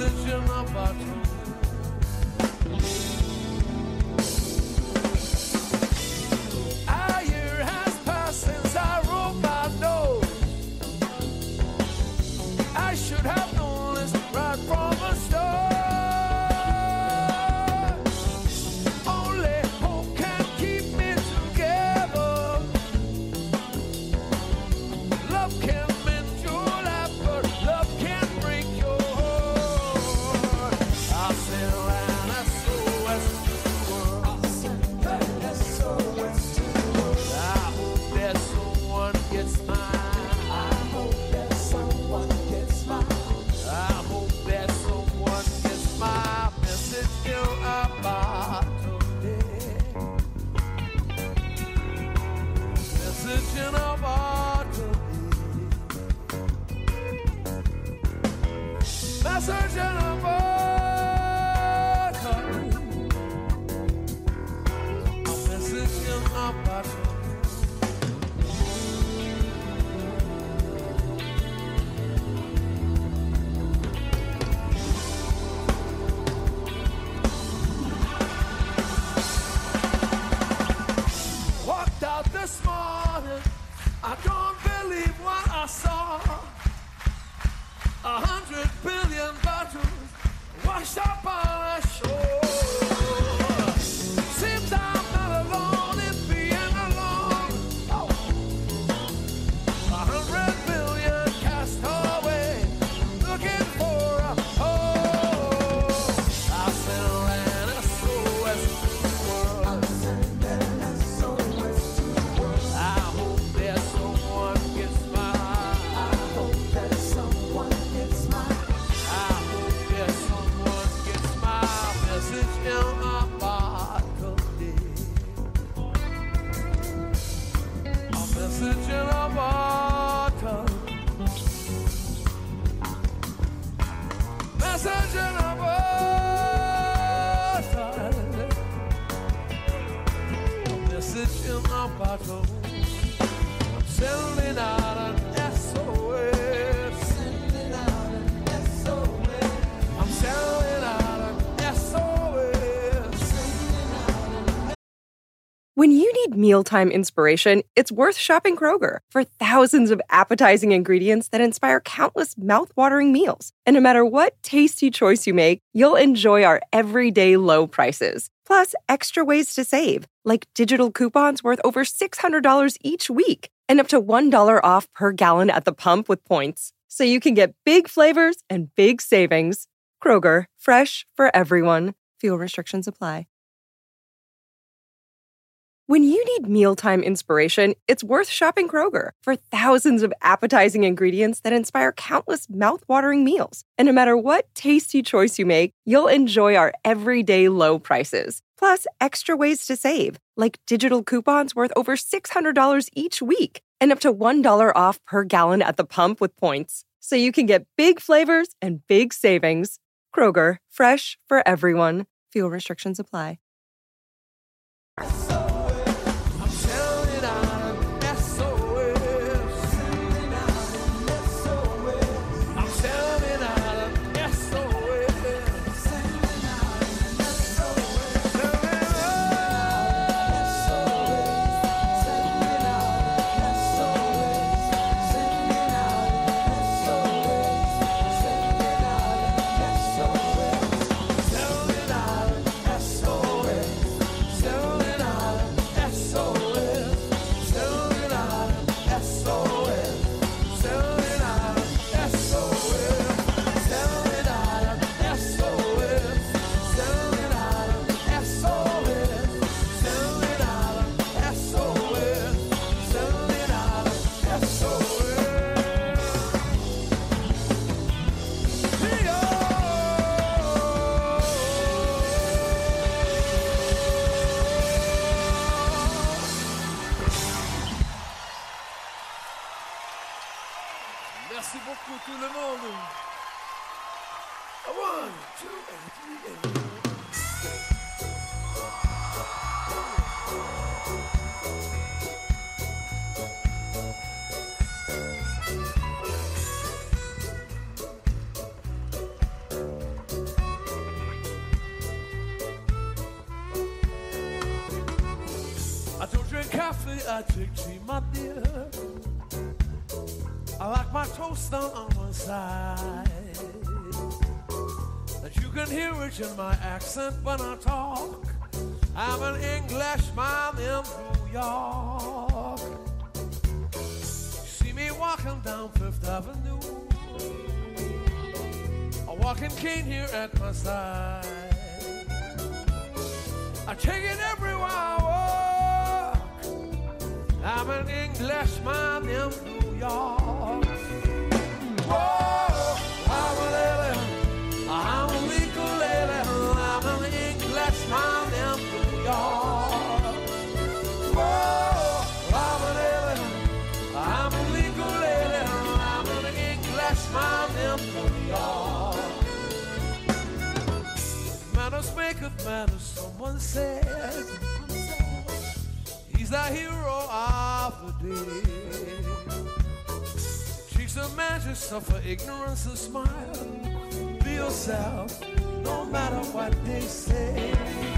message in a bottle. A year has passed since I wrote my note. I should have known this right from the start. Only hope can keep me together. Love can mend your life, but love can break your heart. I'll send an SOS to the world. I'll send an SOS to the world. I hope that someone gets mine. I hope that someone gets mine. I hope that someone gets my message in a bottle. Message in a bottle. Message in a bottle. A message in a bottle. Walked out this morning, I don't believe what I saw. 100 billion bottles washed up on a shore. Seems I'm not alone in being alone. 100 billion cast away, looking for a home. I'll send an SOS to the world. I'll send an SOS to the world. I hope that someone gets mine. I hope that someone gets mine. I hope that someone gets my message in a bottle. A message in a bottle. Message in a bottle. A message in a bottle. I'm sending out an SOS. Sending out an SOS. I'm sending out an SOS. Sending out an When you need mealtime inspiration, it's worth shopping Kroger for thousands of appetizing ingredients that inspire countless mouth-watering meals. And no matter what tasty choice you make, you'll enjoy our everyday low prices. Plus, extra ways to save, like digital coupons worth over $600 each week and up to $1 off per gallon at the pump with points. So you can get big flavors and big savings. Kroger, fresh for everyone. Fuel restrictions apply. When you need mealtime inspiration, it's worth shopping Kroger for thousands of appetizing ingredients that inspire countless mouth-watering meals. And no matter what tasty choice you make, you'll enjoy our everyday low prices. Plus, extra ways to save, like digital coupons worth over $600 each week and up to $1 off per gallon at the pump with points. So you can get big flavors and big savings. Kroger, fresh for everyone. Fuel restrictions apply. I'm sending out an SOS. Sending out an SOS. I'm sending out an SOS. Sending out an SOS. Sending out an SOS. Sending out an SOS. Sending out an SOS. Sending out an SOS. Sending out an Merci beaucoup tout le monde. One, two, and three, and coffee, I drink tea, my dear. I like my toast on one side. That you can hear it in my accent when I talk. I'm an Englishman in New York. You see me walking down Fifth Avenue. A walking cane here at my side. I take it everywhere I walk. I'm an Englishman in New York. Whoa, I'm a lady, I'm a legal lady, I'm an Englishman in New York. Whoa, I'm a lady, I'm a legal lady, I'm an Englishman in New York. Manners maketh manners, someone said. He's the hero of the day. Cheeks of magic suffer ignorance and smile. Be yourself, no matter what they say.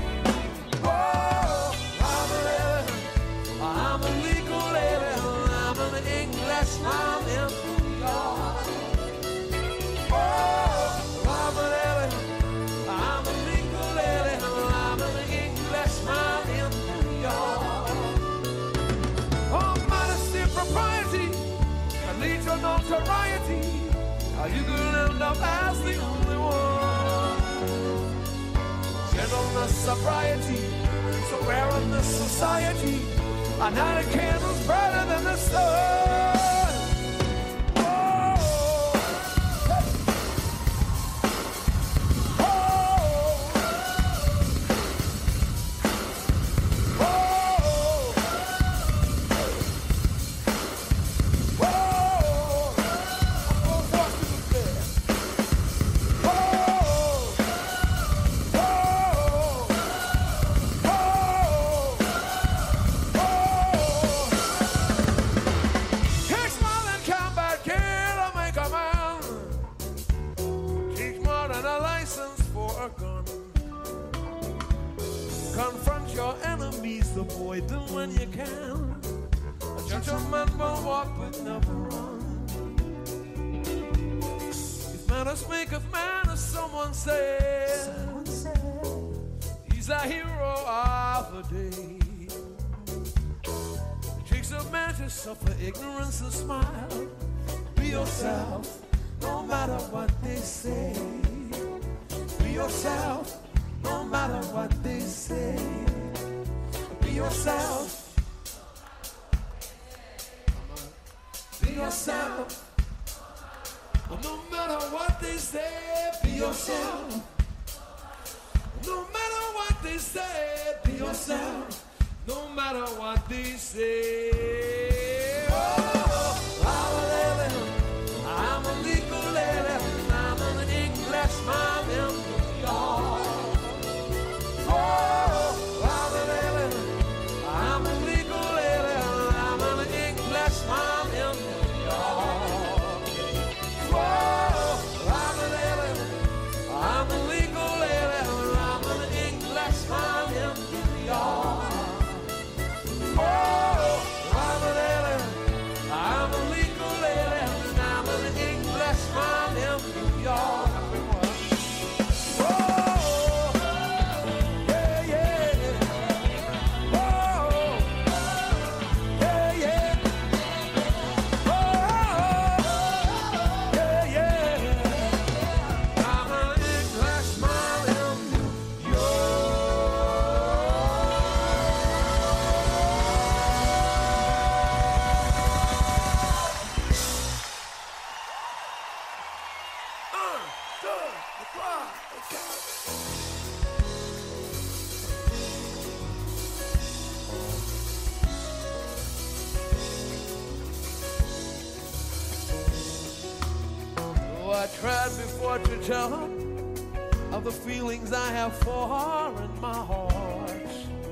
Oh, I'm a lady, I'm a legal lady, I'm an Englishman in New York. Oh, I'm a lady, I'm a legal lady, I'm an Englishman in New York. Oh, modesty and propriety can lead to notoriety. You could end up as the only one. Gentleness, sobriety, so rare in this society. A night of candles brighter than the sun. Confront your enemies, avoid them when you can. A gentleman will walk but never run. If manners maketh manners, someone said. He's a hero of the day. Tricks of magic suffer ignorance and smile. Be yourself, no matter what they say. Be yourself, no matter what they say. Be yourself. Be yourself. No matter what they say, be yourself. No matter what they say, be yourself. No matter what they say. Oh, I'm a lady, I'm a legal lady, I'm an Englishman in New York. Oh, I'm a lady, I'm a legal lady, I'm an Englishman in New York. Oh, I'm a lady, I'm a legal lady, I'm an Englishman in New York. Oh, I'm a lady, I'm a legal lady, I'm an Englishman in New York. I tried before to tell her of the feelings I have for her in my heart.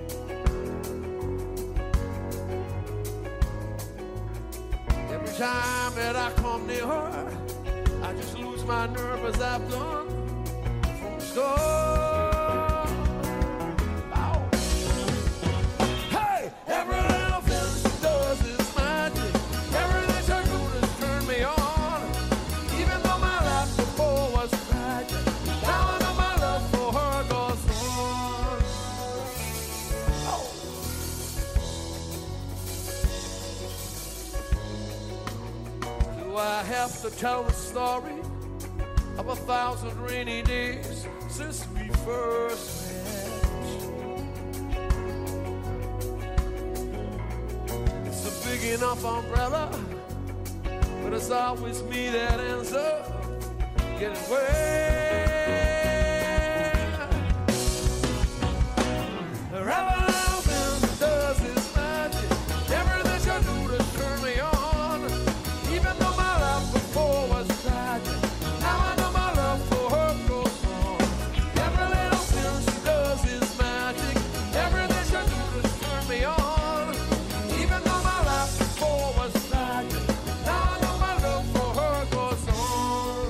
Every time that I come near her, I just lose my nerve as I've done from the start. Oh. Hey, every little to tell the story of 1,000 rainy days since we first met. It's a big enough umbrella, but it's always me that ends up getting wet. Revolution does its magic. Everything you do to turn me on. Even though my life before was tragic, now I know my love for her goes on. Every little thing she does is magic. Everything she do to turn me on. Even though my life before was tragic, now I know my love for her goes on.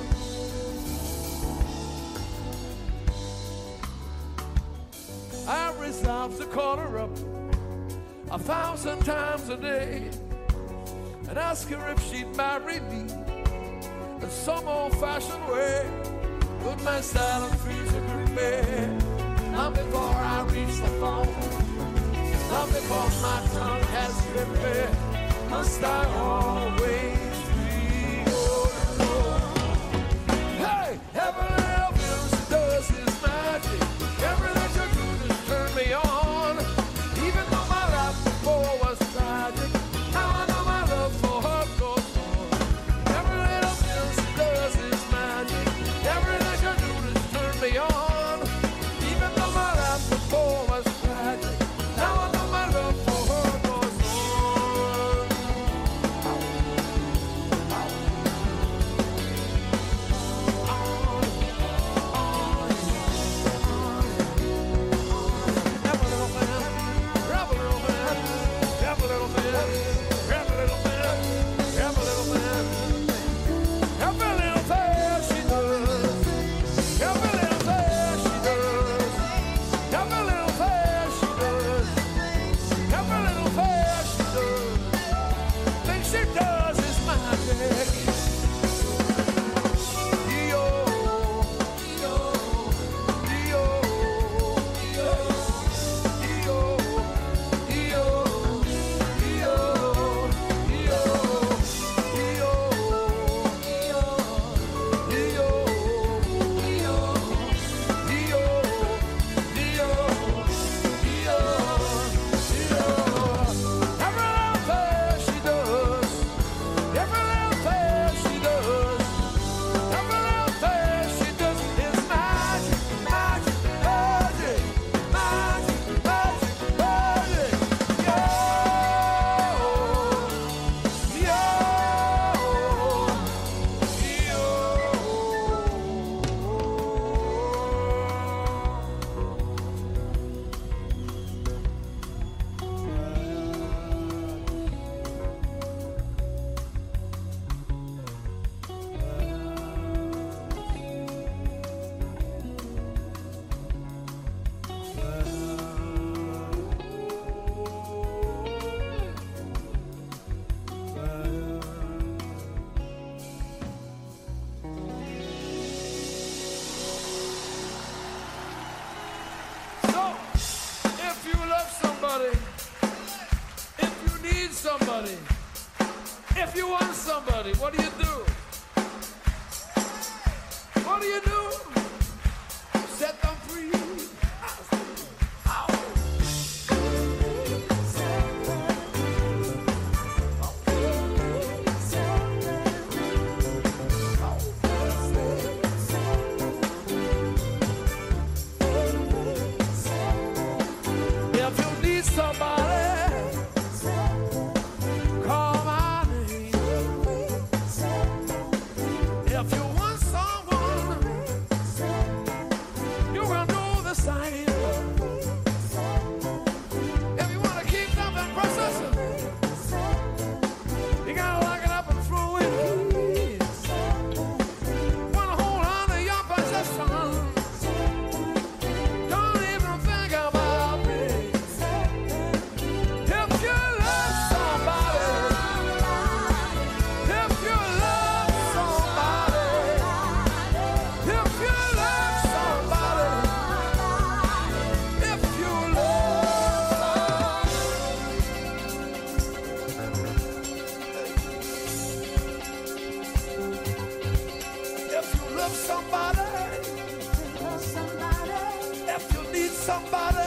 I resolve to call her up 1,000 times a day and ask her if she'd marry me in some old-fashioned way. Put my silent feet in her bed long before I reach the phone, long before my tongue has prepared. Must I always be alone? Hey, every little thing she does is magic. Everything she do to turn me on. Even though my life before was tragic, now I know my love for her goes on. Every little thing she does is magic. Everything she do to turn me on. Even though my life before was tragic, now I know my love for her goes on. Somebody, if you want somebody, what do you do? What do you do? Set them free. If you need somebody, call my name. If you want someone, somebody, if you need somebody,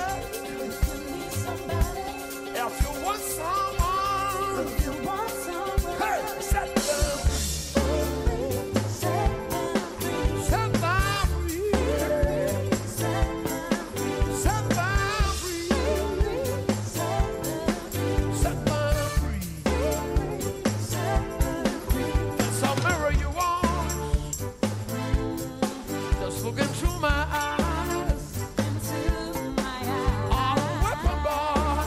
if you want someone, hey, set them free. Set them free. Set them free. Set them free. It's a mirror you want. Just look into my eyes. I'm a weapon bar.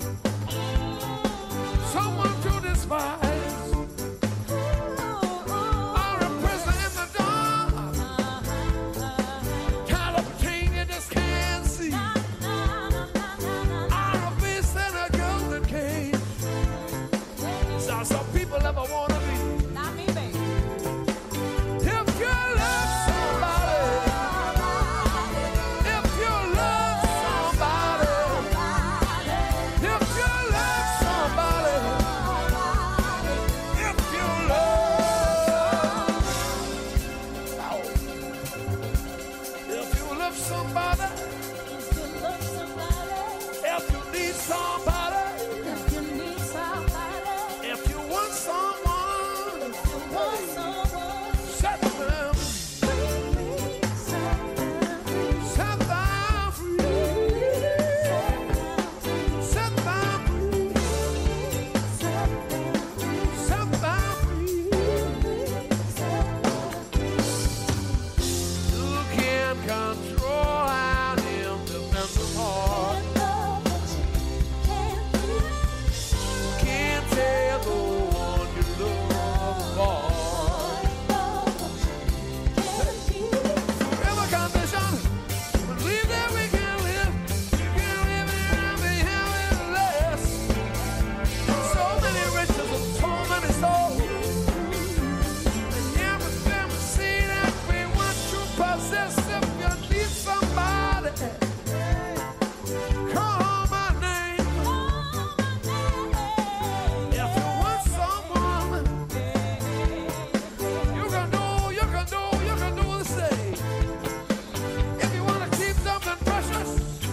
Someone to despise. I'm a prisoner in the dark. Tied up a chain you just can't see. I'm a beast in a golden cage. So some people ever wanna be. Not me, baby. If you love somebody, if you love somebody, if you love somebody, if you love, if you love somebody, if you need somebody, if you want someone, set them free. Set them free. Set them free. Set them free. You can't control an independent heart. Can't tell the one you love apart. Every condition, believe that we can live. We can live and be having less. So many riches and so many souls. And everything we see that we want to possess. If you need somebody, call my name. If you want someone, you can do the same. If you want to keep something precious,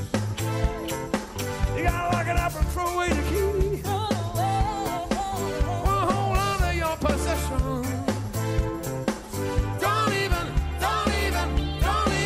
you gotta lock it up and throw away the key. Wanna hold on to your possession. Don't even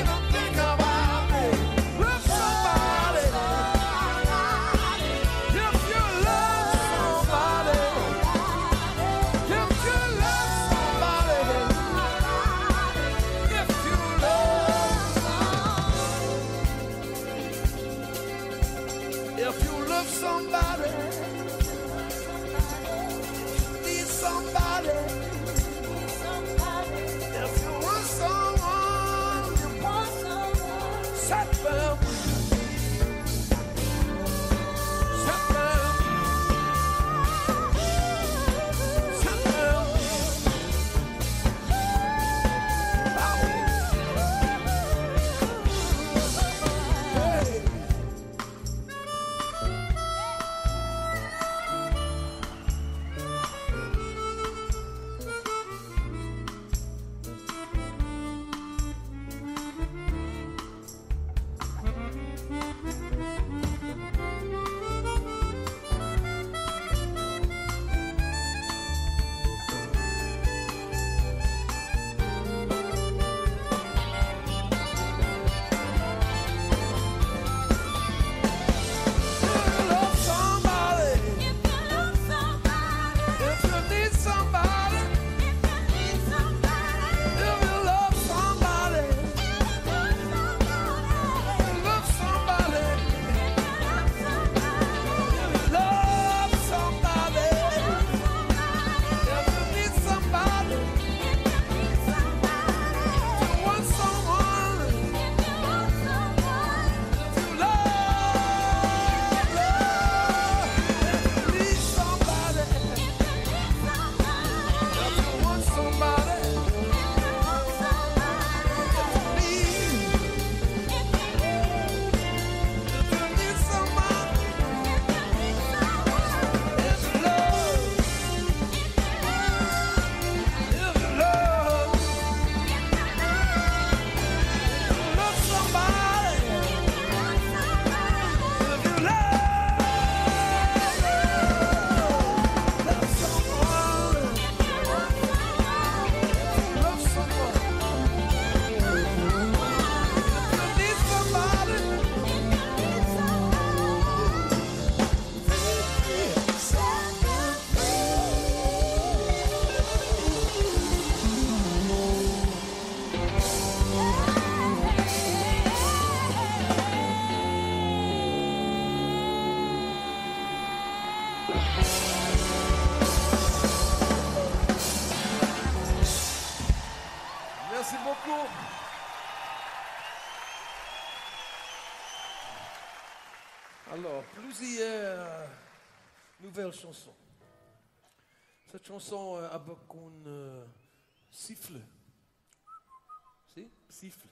Alors, plusieurs nouvelles chansons. Cette chanson avec un siffle. Si? Siffle.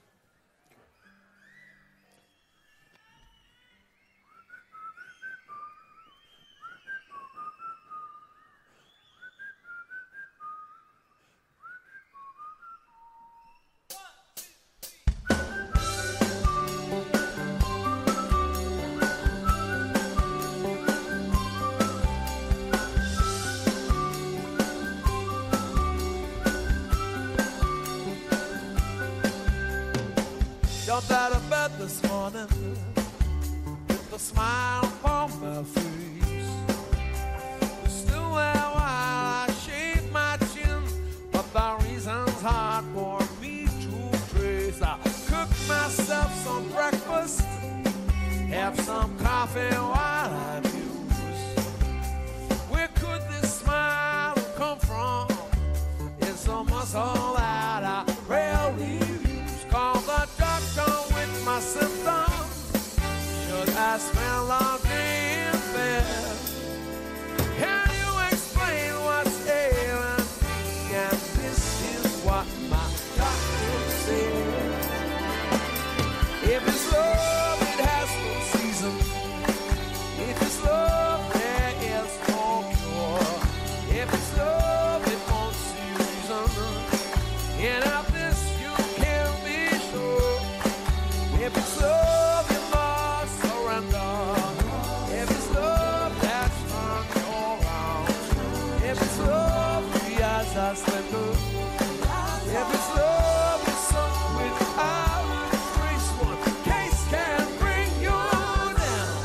Jumped out of bed this morning with a smile upon my face. Still there while I shave my chin, but the reason's hard for me to trace. I cook myself some breakfast, have some coffee while I muse. Where could this smile come from? It's a muscle that I rarely use. Call the doctor with my symptoms. Should I spend all day in bed? Can you explain what's ailing me? And this is what my doctor said. If it's love, it has no season. If it's love, there is no cure. If it's love, it won't see reason. And of this you can be sure. If it's love, you must surrender. If it's love, that's on your round. If it's love, the eyes are slender. If it's love, it's sung without a trace. One case can bring you down.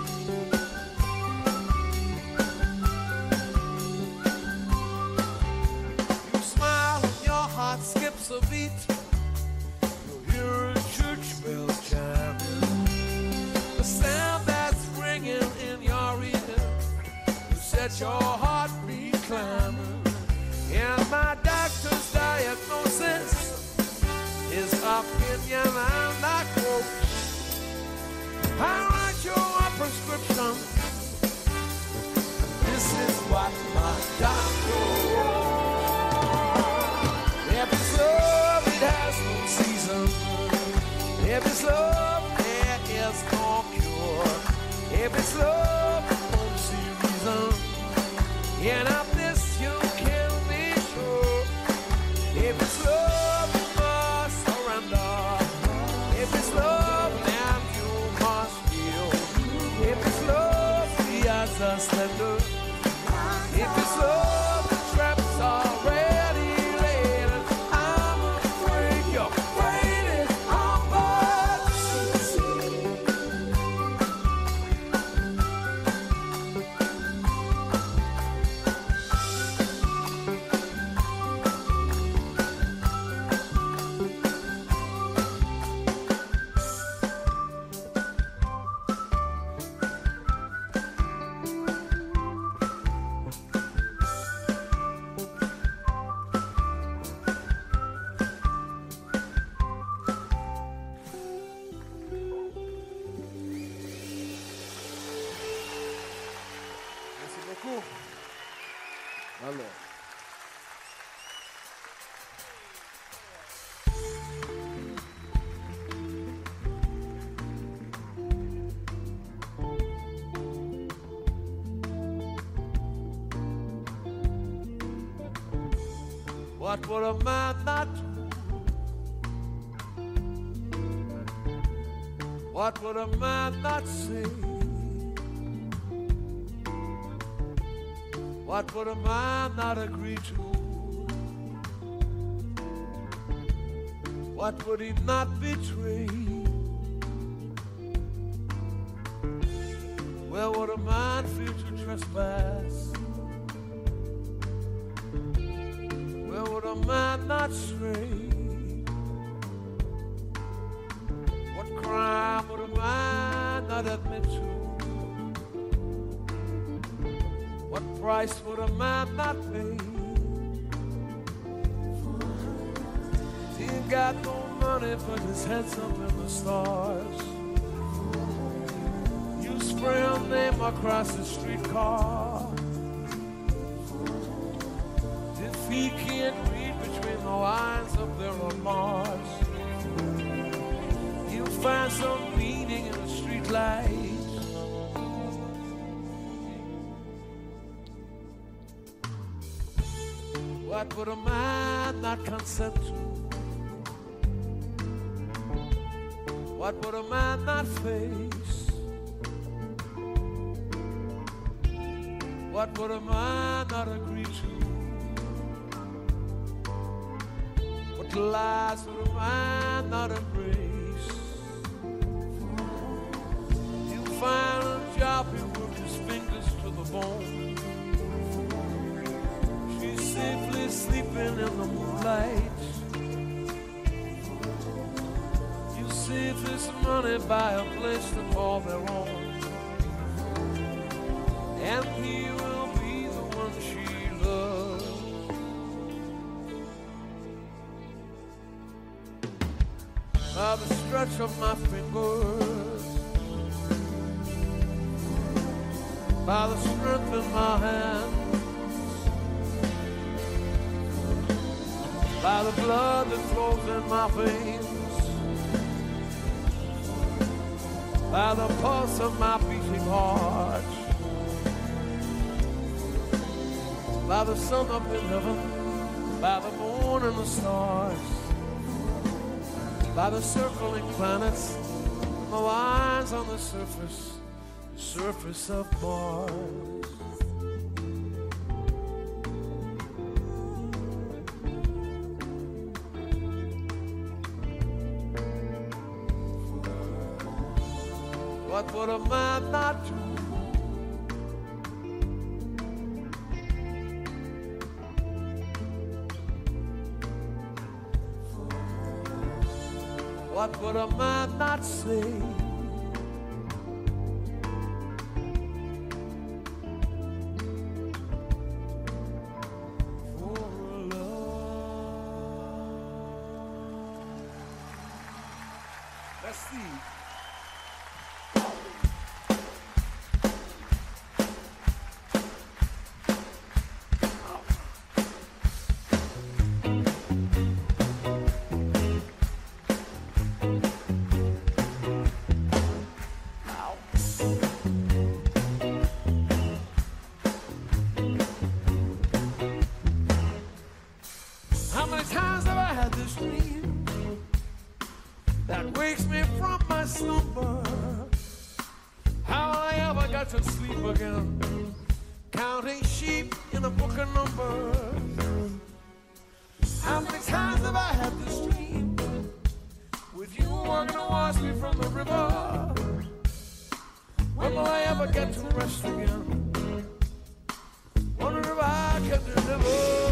You smile and your heart skips a beat. You hear a church bell chiming, the sound that's ringing in your ear. You set your heartbeat climbing. And my doctor's diagnosis, his opinion and I quote, I write you a prescription. This is what my doctor wrote. If it's love, it has no season. If it's love, there is no cure. If it's love, it won't see reason. And of this you can be sure. If it's love, you must surrender. If it's love, then you must feel. If it's love, the odds are slender. If it's love, the trap's already laid. And I'm afraid you're waiting on but merci beaucoup. Alors. What would a man not do? What would a man not say? What would a man not agree to? What would he not betray? Where would a man fear to trespass? Where would a man not stray? What crime would a man not admit to? What price would a man not pay? He ain't got no money, but his head's up in the stars. Use spray her name across the streetcar. If he can't read between the lines of their remorse, he'll find some meaning in the streetlight. What would a man not consent to? What would a man not face? What would a man not agree to? What lies would a man not embrace? He'll find a job, he'll work his fingers to the bone. Safely sleeping in the moonlight. You save this money, buy a place to call their own, and he will be the one she loves. By the stretch of my fingers, by the strength in my hand, by the blood that flows in my veins, by the pulse of my beating heart, by the sun up in heaven, by the moon and the stars, by the circling planets, and the lines on the surface of Mars. What would a man not do? What would a man not say? For love. Let's see. How many times have I had this dream that wakes me from my slumber? How I ever got to sleep again, counting sheep in a book of numbers. How many times have I had this dream with you working to wash me from the river? When will I ever get to rest again? Wondering if I can deliver.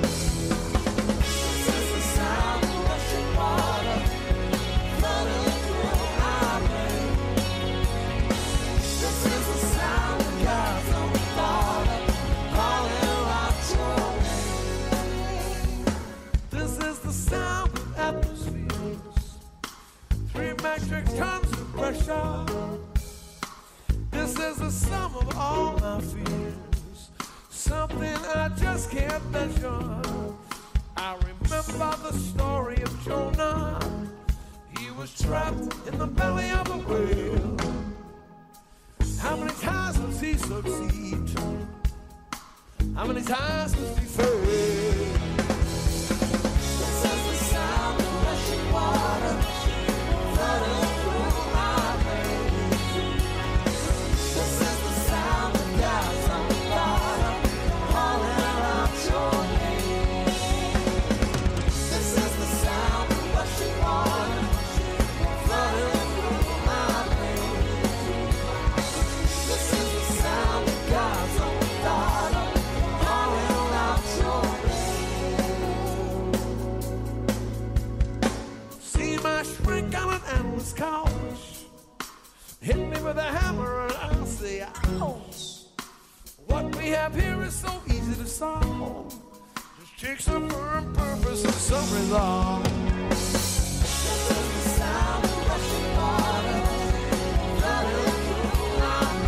Metric tons of pressure. This is the sum of all my fears, something I just can't measure. I remember the story of Jonah. He was trapped in the belly of a whale. How many times does he succeed? How many times does he fail? This is the sound of rushing water. Couch. Hit me with a hammer and I'll say, ouch. What we have here is so easy to solve. Just take some firm purpose and some resolve. This is the sound of rushing water, flooding through my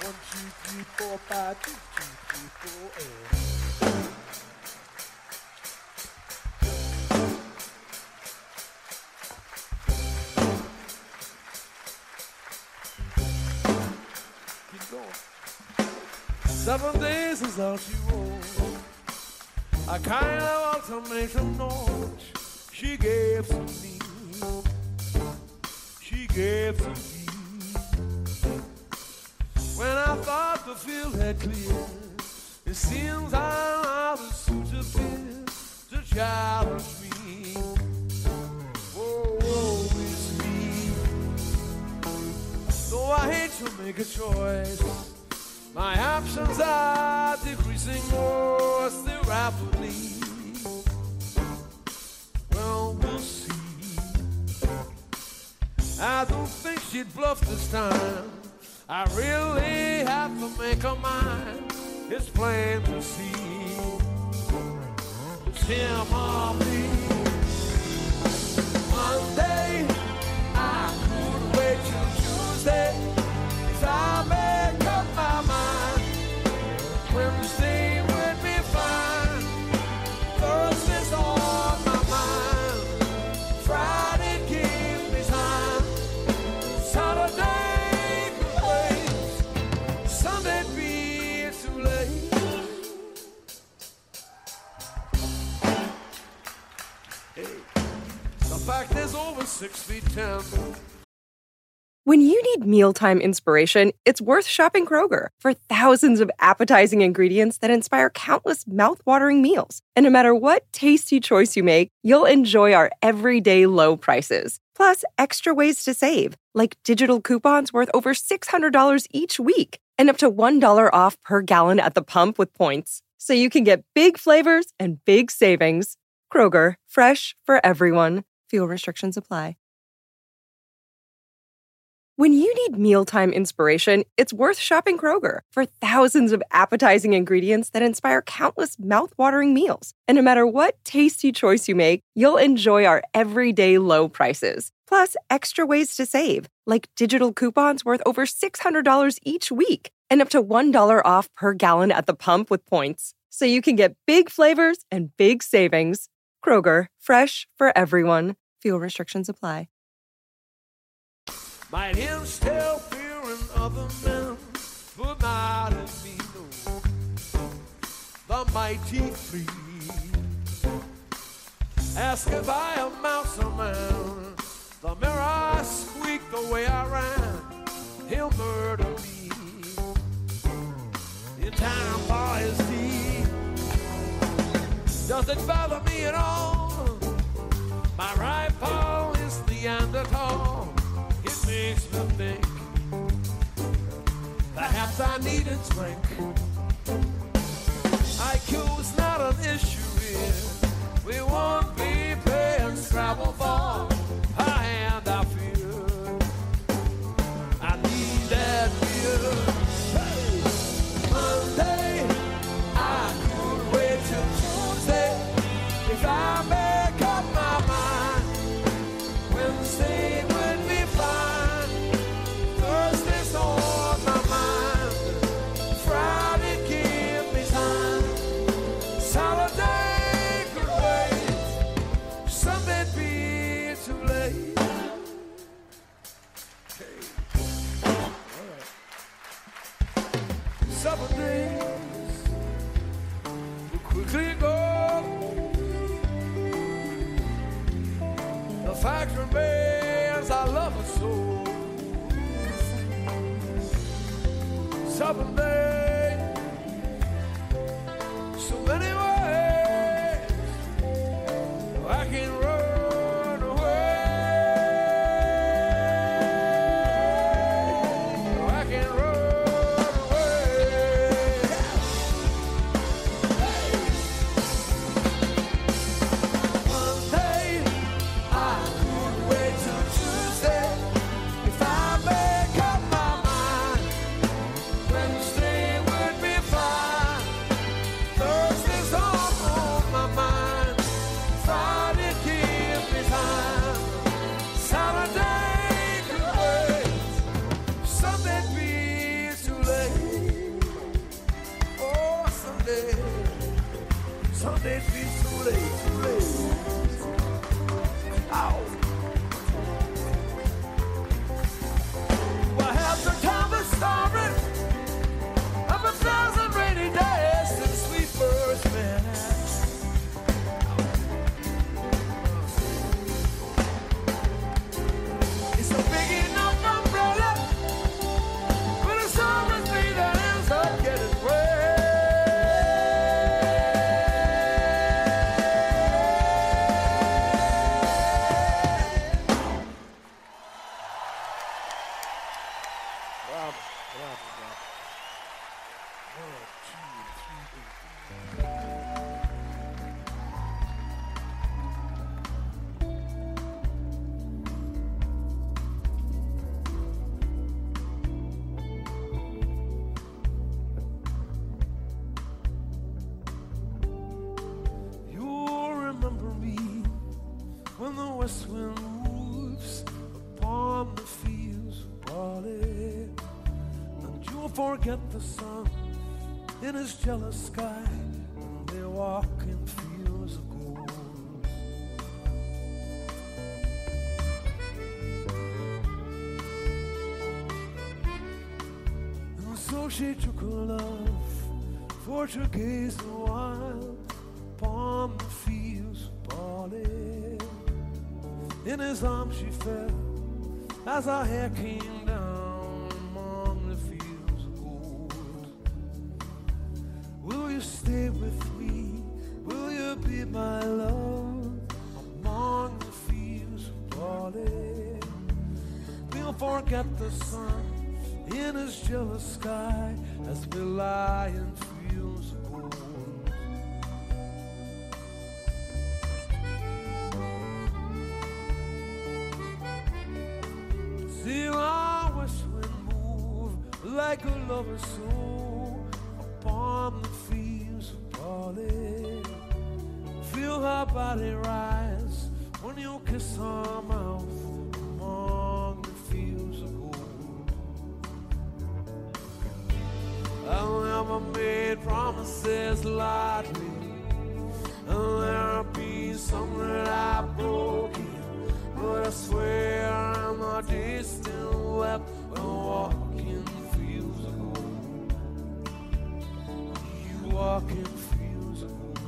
2, 3, 4, 5, 2, 3, 4, 8. Keep going. 7 days is all she wrote. A kind of ultimatum note she gave to me. She gave to me. When I thought the field had cleared, it seems I'm out of suit to fit to challenge me. Oh, oh, it's me. Though I hate to make a choice, my options are decreasing more still rapidly. Well, we'll see. I don't think she'd bluff this time. I really have to make her mind. It's plain to see. It's him or me. Monday, I could wait till Tuesday. If I make up my mind, Wednesday would be fine. Thursday's on my mind. Friday give me time. Saturday could wait. Sunday be too late. Hey, the fact is over 6 feet 10. When you need mealtime inspiration, it's worth shopping Kroger for thousands of appetizing ingredients that inspire countless mouth-watering meals. And no matter what tasty choice you make, you'll enjoy our everyday low prices. Plus, extra ways to save, like digital coupons worth over $600 each week and up to $1 off per gallon at the pump with points. So you can get big flavors and big savings. Kroger, fresh for everyone. Fuel restrictions apply. When you need mealtime inspiration, it's worth shopping Kroger for thousands of appetizing ingredients that inspire countless mouth-watering meals. And no matter what tasty choice you make, you'll enjoy our everyday low prices. Plus, extra ways to save, like digital coupons worth over $600 each week and up to $1 off per gallon at the pump with points. So you can get big flavors and big savings. Kroger, fresh for everyone. Fuel restrictions apply. Might instill fear in other men, but not in me, no. The mighty three. Ask if I amount to man. The mirror squeaked the way I ran. He'll murder me. In time for his deed. Doesn't bother me at all. My right paw is Neanderthal. It makes me think perhaps I need a drink. IQ's not an issue here. We won't be playing Scrabble for a hand I feel. I need that beer. Hey! Monday, I could wait till Tuesday if I make up my mind. Wednesday would be fine. Thursday's on my mind. Friday give me time. Saturday could wait. Sunday be too late. Okay. All right. 7 days will quickly go. The fact remains I love her so. 7 days, so many ways I can run away. I can run away. Monday, I could wait till Tuesday if I make up my mind. Wednesday too late. Ow. Well, half the time is starving of a thousand rainy days since we first met. It's a big enough umbrella, but it's always me that ends up getting wet. Bravo, bravo, bravo. 1, 2, 3, 8. You'll remember me when the west wind moves upon the fields of barley, and you'll forget the sun in his jealous sky when they walk in fields of gold. And so she took her love for to gaze a while upon the fields of barley. In his arms she fell as her hair came down among the fields of gold. Will you stay with me? Will you be my love among the fields of barley? We'll forget the sun in his jealous sky as we lie in fields of gold. See our west wind move like a lover's soul upon the fields of barley. Feel her body rise when you kiss her mouth among the fields of gold. I never made promises lightly, and there'll be some that I've broken. But I swear I'm a distant web when walking fields of gold. You walk in fields of gold.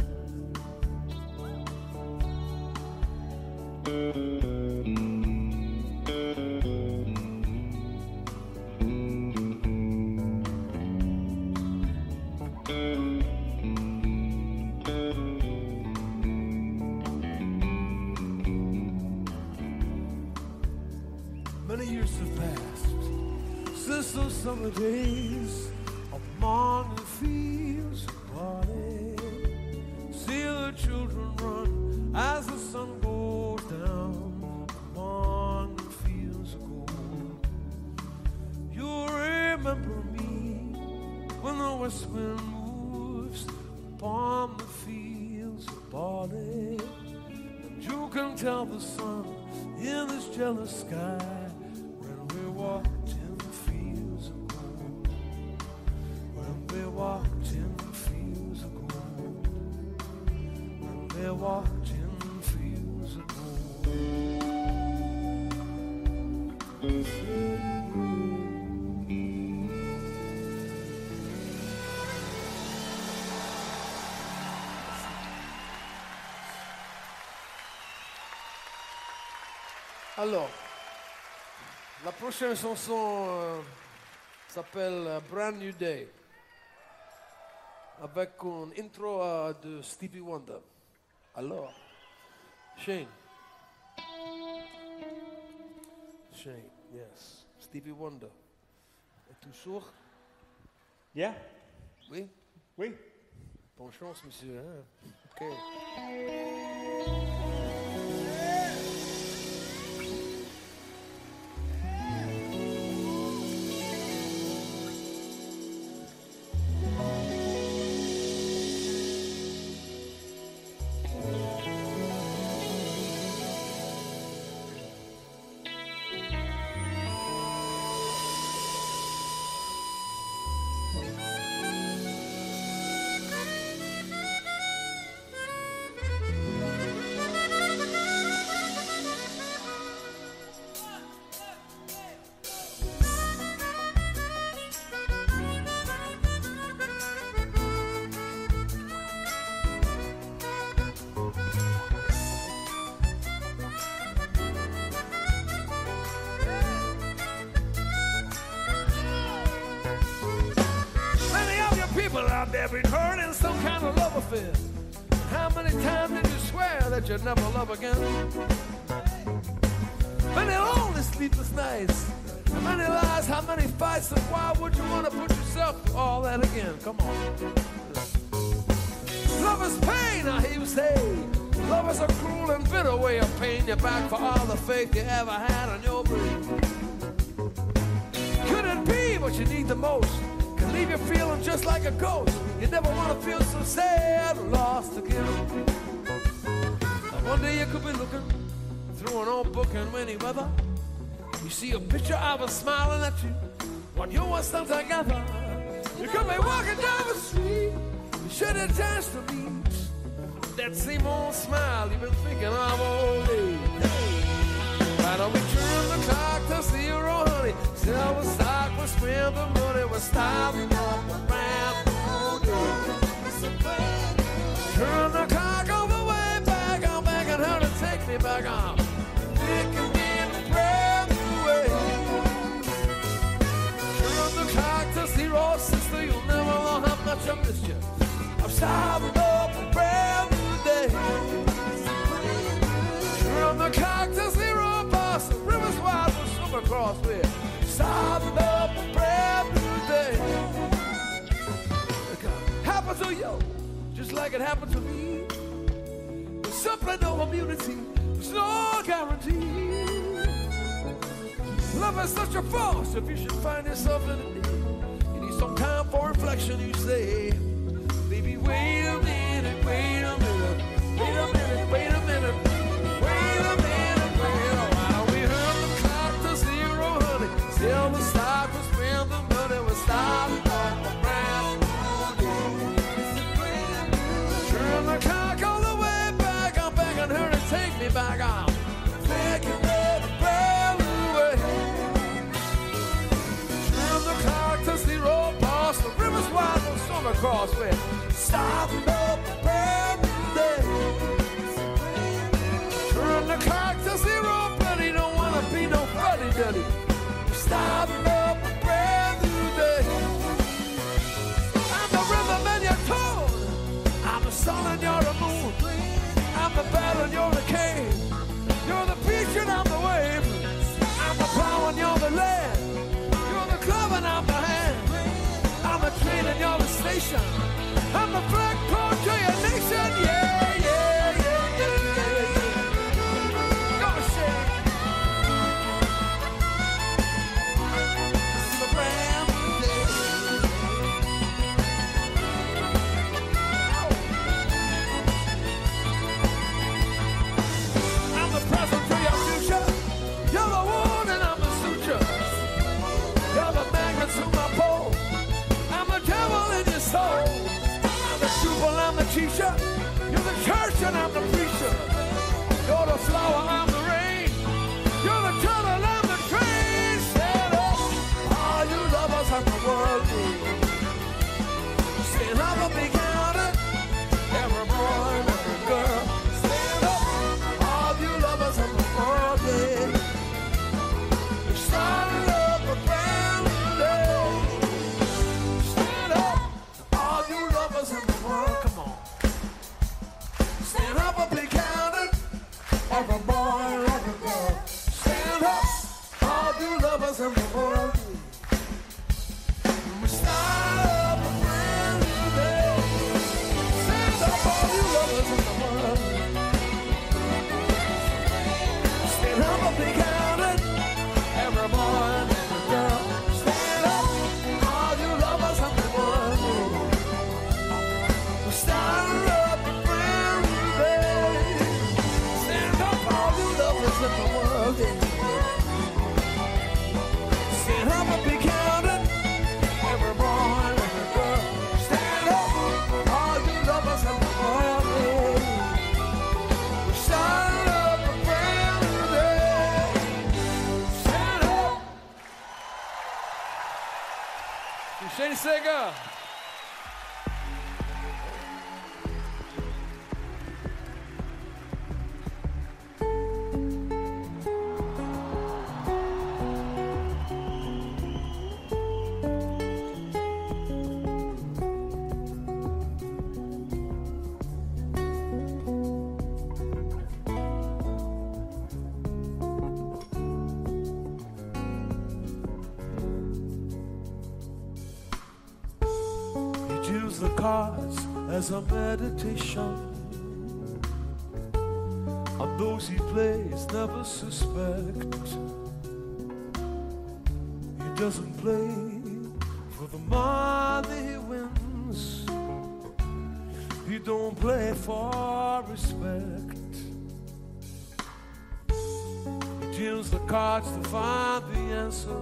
Many years have passed since those summer days among the fields of barley. See the children run as the sun goes down among the fields of gold. You'll remember me when the west wind moves upon the fields of barley. And you can tell the sun in this jealous sky when we walked in the fields of gold. When we walked in the fields of gold. When we walked in the fields of gold. Alors, la prochaine chanson s'appelle Brand New Day, avec une intro de Stevie Wonder. Alors, Shane. Shane, yes. Stevie Wonder. Es tu sûr? Yeah, Oui? oui. Bonne chance, monsieur. Hein? OK. been hurt in some kind of love affair. How many times did you swear that you'd never love again? Many lonely sleepless nights, how many lies, how many fights, and why would you want to put yourself through all that again? Come on. Love is pain, I hear you say. Love is a cruel and bitter way of paying you back for all the faith you ever had on your brain. Could it be what you need the most? Can leave you feeling just like a ghost. You never want to feel so sad or lost again. One day you could be looking through an old book in rainy weather. You see a picture of her smiling at you when you were still together. You could be walking down the street. You should have chance to meet that same old smile you've been thinking of all day. Why don't we turn the clock to 0, honey? Silver stock, we spend the money, we're starting up a brand new day. Turn the clock all the way back, I'm begging her to take me back on. Thinking in a brand new way. Turn the clock to 0, sister, you'll never know how much I missed you. I'm starting up a brand new day. Turn the clock to 0, boss, the river's wide, we'll swim across with. Starting up a brand new day. Happened to you, just like it happened to me. There's simply no immunity, there's no guarantee. Love is such a force, if you should find yourself in a need, you need some time for reflection, you say, baby, wait a minute, wait a minute, wait a minute, wait a minute, wait a minute, wait a while. We heard the clock to 0, honey, still the stock, we spend the money, we're starting off a brand new day. Turn the clock all the way back, I'm begging her to take me back on. Thinking of a brand new way. Turn the clock to 0, boss, the river's wide, we'll swim across with. Starting up a brand new day. Turn the clock to 0, bloody, don't wanna be no fuddy-duddy. Starting up a brand new day. I'm the rhythm and you're told. I'm the sun and you're the moon. I'm the battle and you're the cave. You're the beach and I'm the wave. I'm the plow and you're the land. You're the club and I'm the hand. I'm the train and you're the station. I'm the black coat to your nation. Yeah, yeah, yeah, yeah, yeah. Go shake. It's a brand new day. I'm the present to your future. You're the wound and I'm the suture. You're the magnet to my pole. I'm the devil in your soul. I'm the pupil, I'm the teacher. You're the church and I'm the preacher. You're the flower, I'm the rain. You're the tunnel, I'm the train. Stand up, all you lovers of the world. Stand up and be counted. Every boy and every girl. Stand up, all you lovers of the world. We're starting up a brand new day. Stand up, all you lovers in the world. Come on. Stand up and be counted. Every boy and every girl. Stand up, all you lovers in the world. We start up a brand new day. Stand up, all you lovers in the world. Stand up and be counted. Every boy and every girl. Stand up, all you lovers in the world. We start up a brand new day. Stand up, all you lovers in the world. Stand up and be counted. Every boy and every girl. Stand up, all you lovers in the world. We start up a brand new day. Stand up. Shady Sega. use the cards as a meditation, and those he plays never suspect. He doesn't play for the money he wins. He don't play for respect. He deals the cards to find the answer,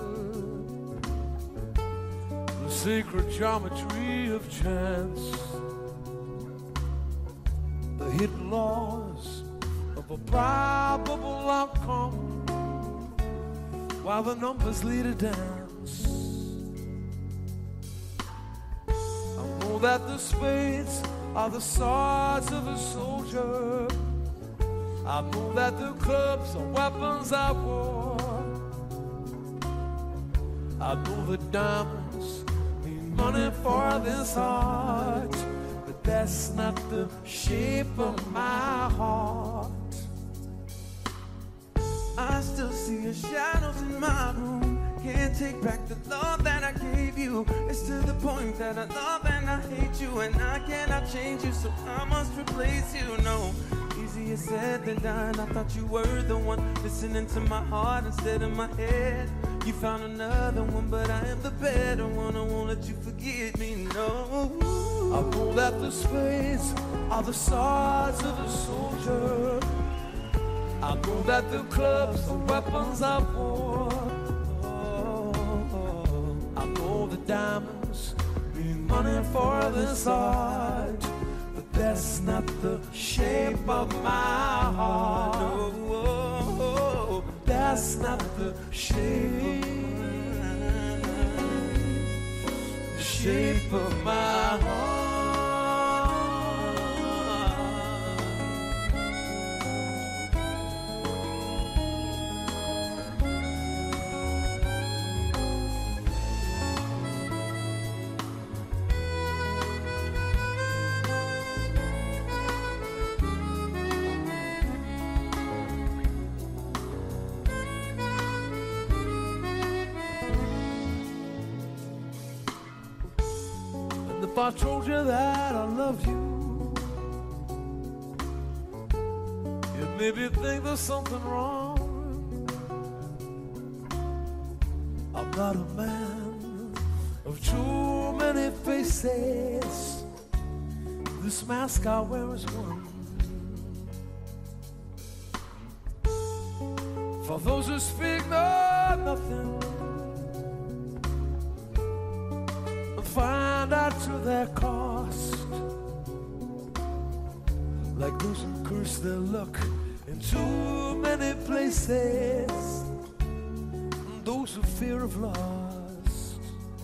the sacred geometry of chance, the hidden laws of a probable outcome, while the numbers lead a dance. I know that the spades are the swords of a soldier. I know that the clubs are weapons of war. I know the diamonds mean money for this heart, but that's not the shape of my heart. I still see your shadows in my room. Can't take back the love that I gave you. It's to the point that I love and I hate you, and I cannot change you, so I must replace you. No, easier said than done. I thought you were the one listening to my heart instead of my head. You found another one, but I am the better one. I won't let you forget me, no. I know that the spades are the swords of a soldier. I know that the clubs are weapons of war. I know the diamonds mean money for this heart, but that's not the shape of my heart. No, that's not the shape of my heart. If I told you that I love you, you'd maybe think there's something wrong. I'm not a man of too many faces. This mask I wear is one. For those who speak nothing, find out to their cost, like those who curse their luck in too many places, and those who fear of lost.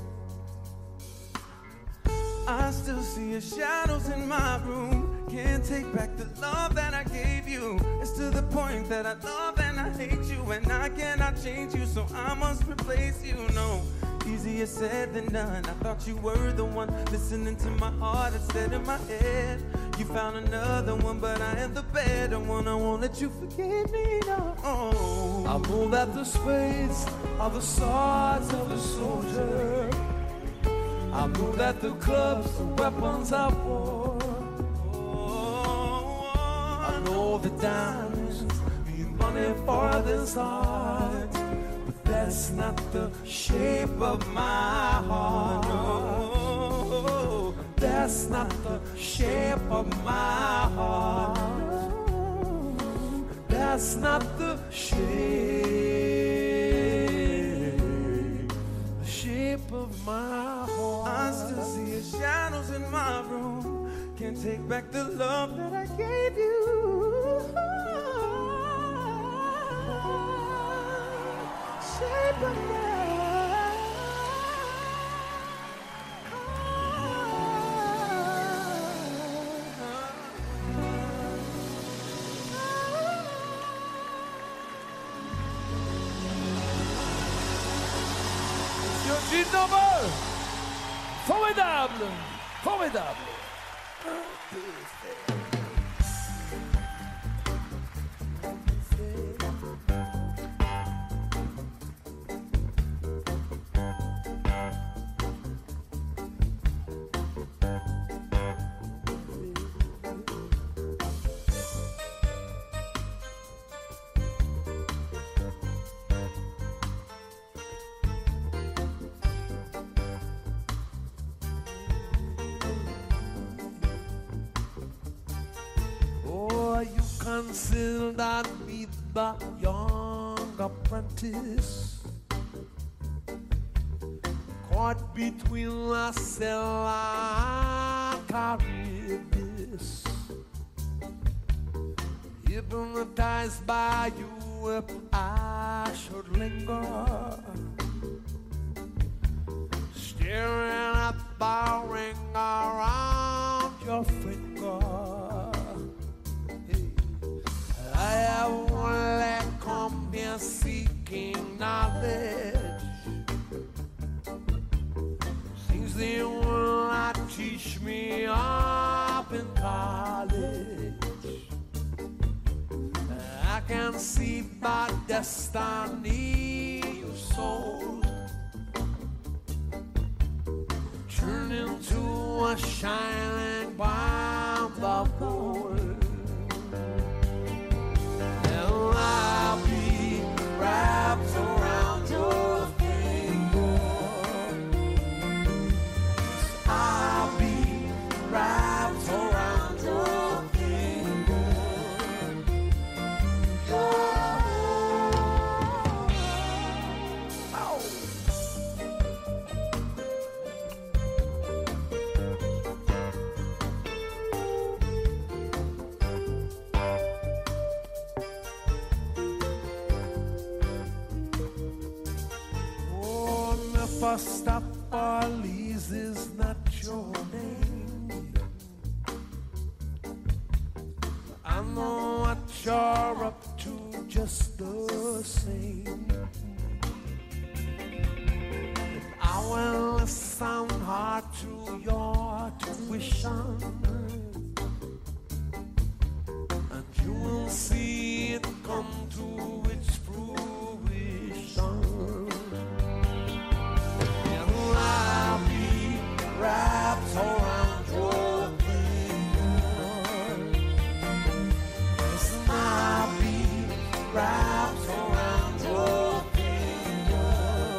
I still see your shadows in my room. Can't take back the love that I gave you. It's to the point that I love and I hate you, and I cannot change you, so I must replace you. No, easier said than done. I thought you were the one listening to my heart instead of my head. You found another one, but I am the better one. I won't let you forget me, no. I know that the spades are the swords of a soldier. I know that the clubs are weapons of war. I know the diamonds mean money for this heart, but that's not the shape of my heart. No, that's not the shape of my heart. That's not the shape of my heart. I still see your shadows in my room. Can't take back the love that I gave you. Shape of my Gilles Noble, formidable, formidable. considered me the young apprentice, caught between La and Charybdis, hypnotized by you if I should linger, staring at the ring around your finger. Hey. I have only come here seeking knowledge, things they will not teach me up in college. I can see by destiny your soul turn into a shining bomb of gold, and I'll be wrapped around your finger. I'll be wrapped around your finger. Mephistopheles is not your name. I know what you're up to just the same. I will listen hard to your tuition, and you will see it come to its fruition. I'll be wrapped around your finger. Listen, I'll be wrapped around your finger.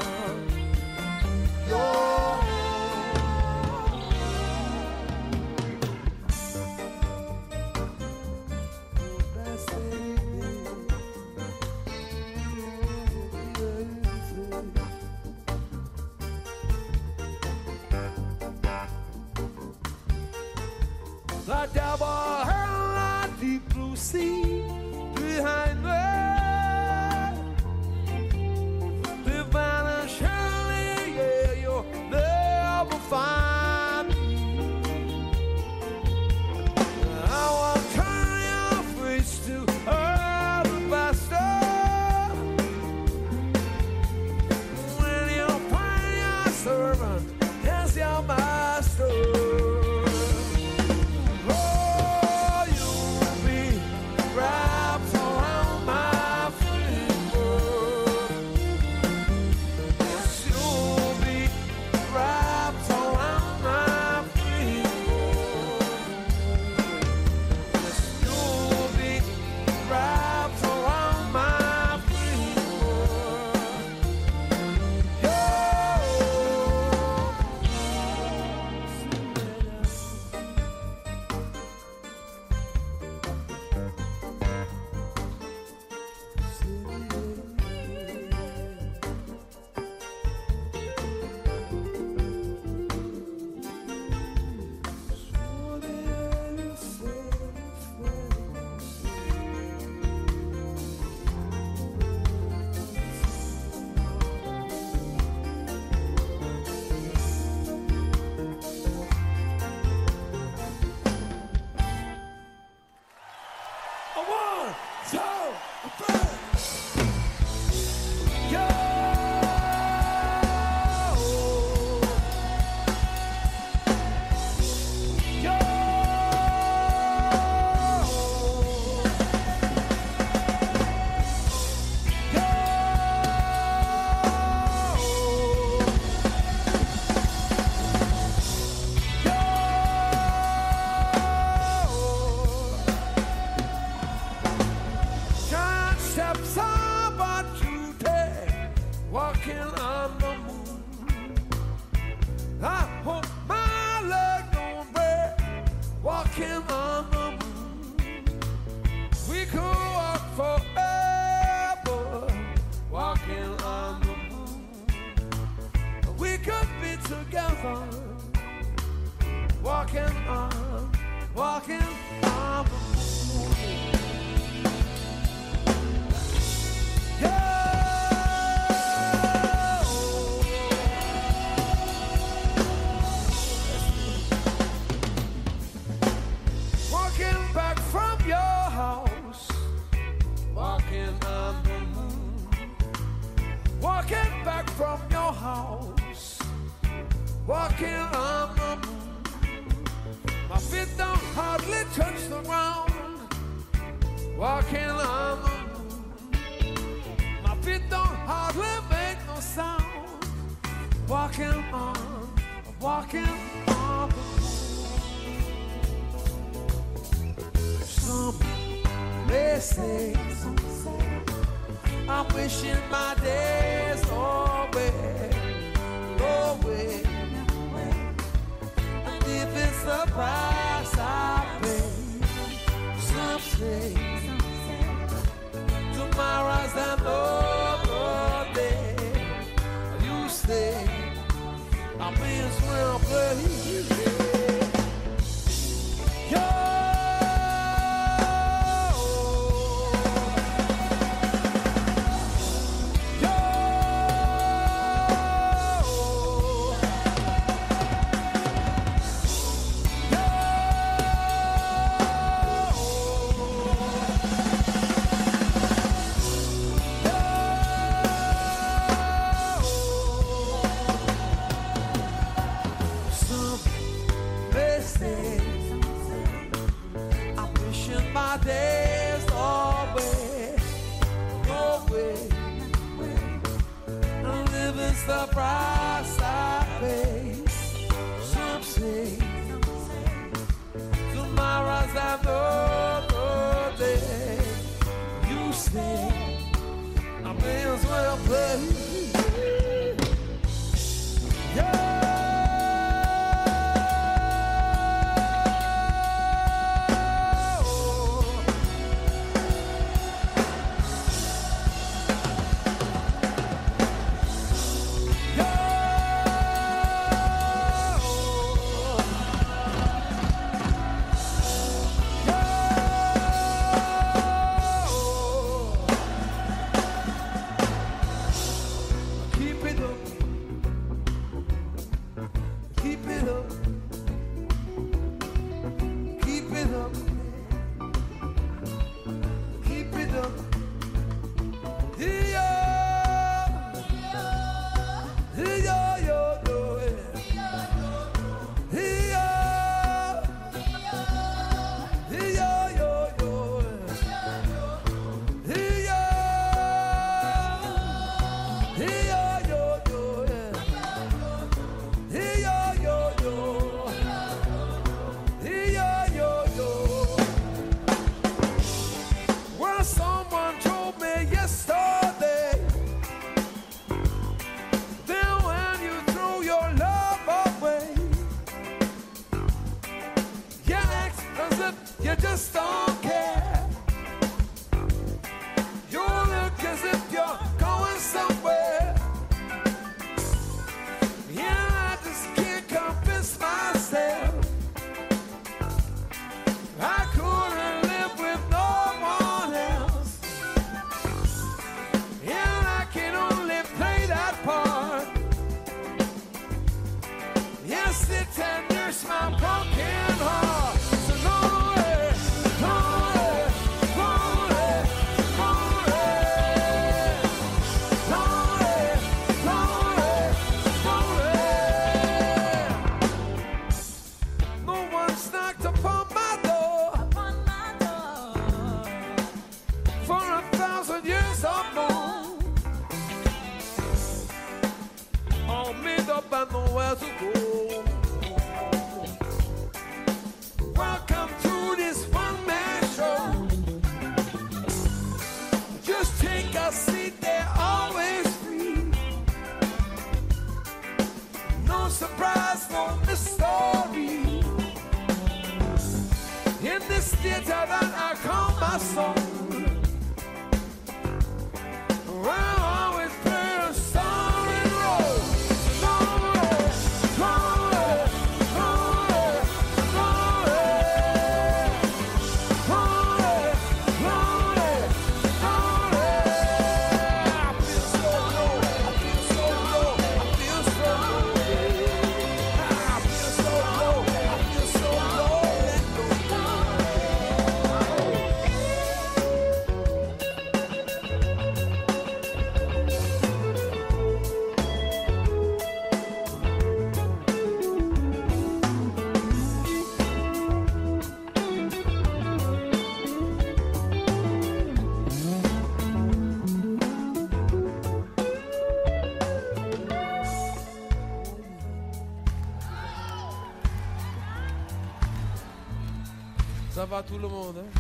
The devil held a deep blue sea behind me. They vanish early, yeah, you'll never find me. I will turn your face to alabaster when you find your servant as your master. Oh, together, walking on the moon. Yeah. Walking back from your house, walking on the moon. Walking back from your house, walking on the moon. My feet don't hardly touch the ground, walking on the moon. My feet don't hardly make no sound, walking on the moon. Some may say I'm wishing my days away, away. And if it's the price I pay, some say tomorrow's another day. You say I may as well play. The price I pay. Some say tomorrow's another day. You say I may as well play. Yeah. You just don't care. You look as if you're going somewhere. Yeah, I just can't convince myself I couldn't live with no one else. Yeah, I can only play that part. Yeah, sit and nurse my broken heart. But nowhere to go. Welcome to this one-man show. Just take a seat, they're always free. No surprise, no mystery. In this theater that I call my soul, I always play a starring role. Ça va tout le monde, hein?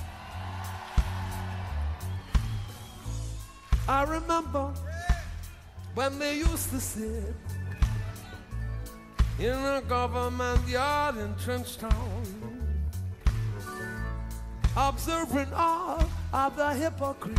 I remember when they used to sit in a government yard in Trenchtown, observing all of the hypocrites.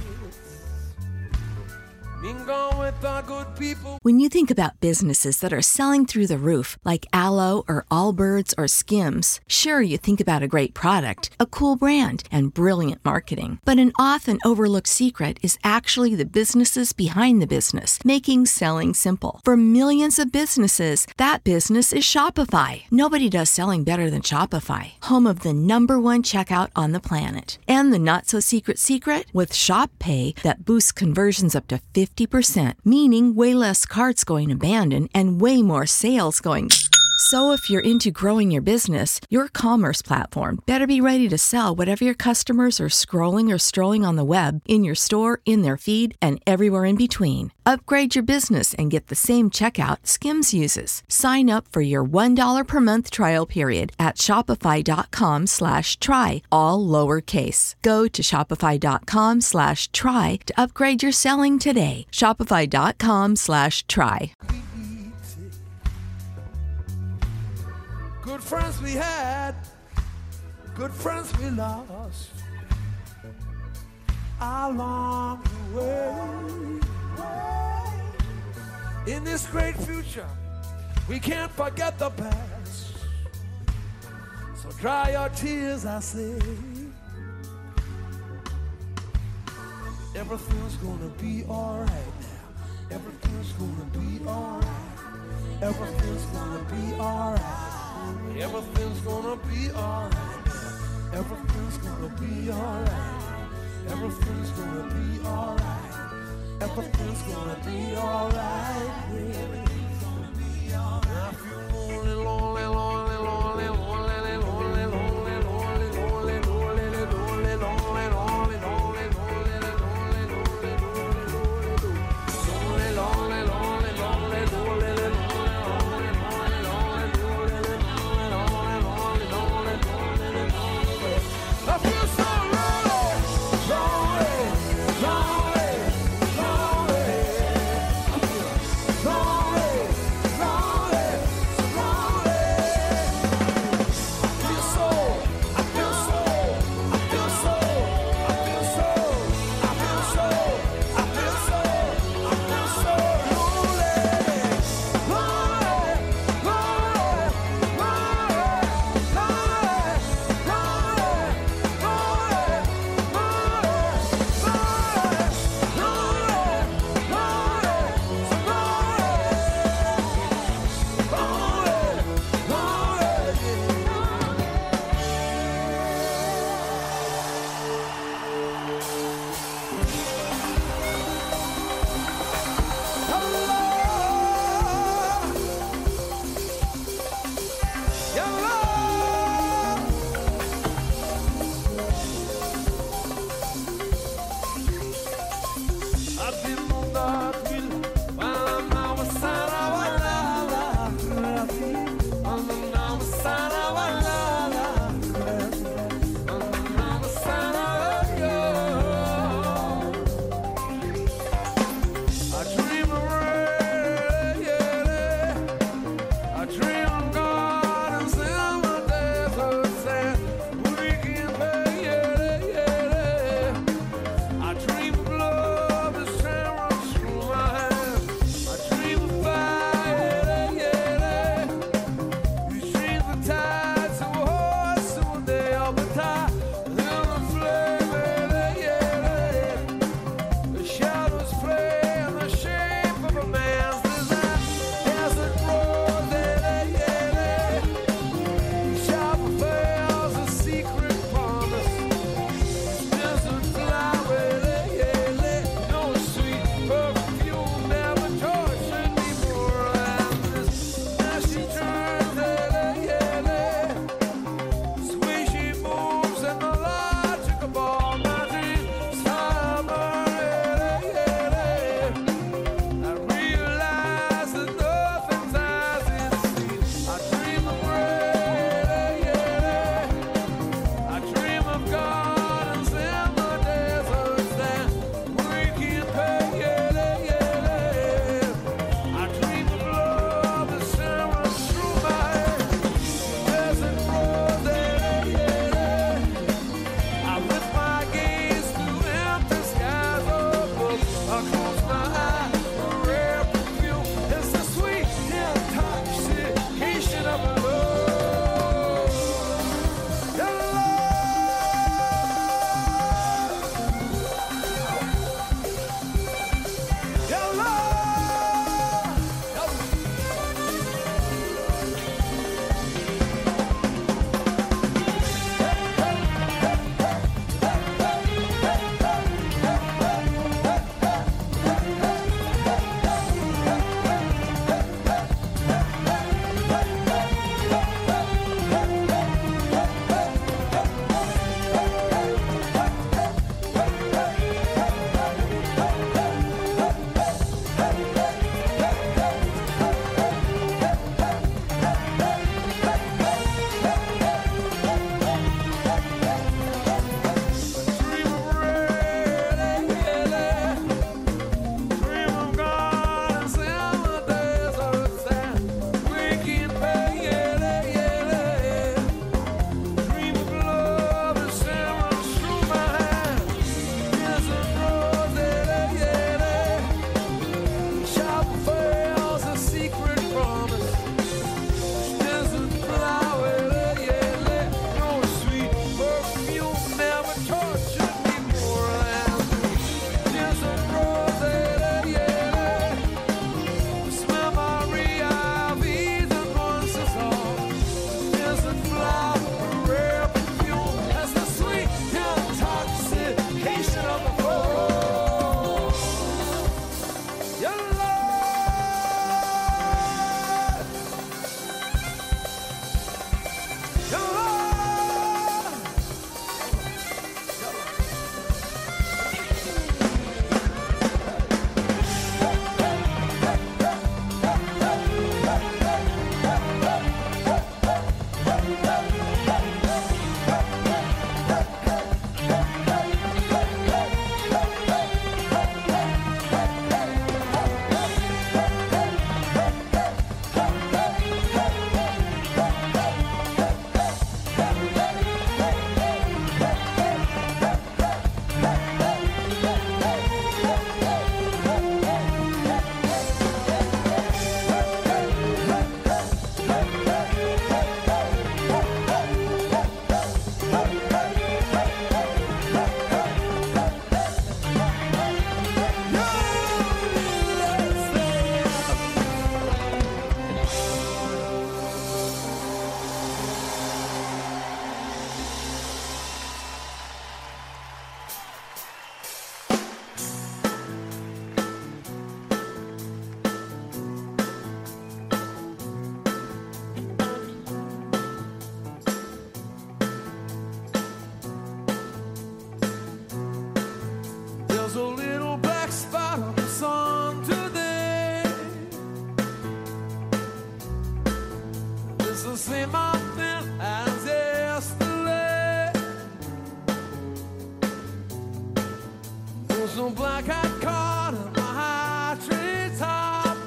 With the good people. When you think about businesses that are selling through the roof, like Aloe or Allbirds or Skims, sure, you think about a great product, a cool brand, and brilliant marketing. But an often overlooked secret is actually the businesses behind the business, making selling simple. For millions of businesses, that business is Shopify. Nobody does selling better than Shopify, home of the #1 checkout on the planet. And the not-so-secret secret? With Shop Pay that boosts conversions up to 50%, meaning way less carts going abandoned and way more sales going. So if you're into growing your business, your commerce platform better be ready to sell whatever your customers are scrolling or strolling on the web, in your store, in their feed, and everywhere in between. Upgrade your business and get the same checkout Skims uses. Sign up for your $1 per month trial period at shopify.com/try, all lowercase. Go to shopify.com/try to upgrade your selling today. Shopify.com/try. Good friends we had, good friends we lost along the way. In this great future, we can't forget the past. So dry your tears, I say. Everything's gonna be alright now. Everything's gonna be alright. Everything's gonna be alright. Everything's gonna be alright. Everything's gonna be alright. Everything's gonna be alright. Everything's gonna be alright. Everything's gonna be alright. I feel lonely, lonely, lonely, lonely, lonely, lonely, lonely, lonely, lonely, lonely, lonely, lonely, lonely, lonely. the same old thing as yesterday. There's no black-eyed caught in my high treetop.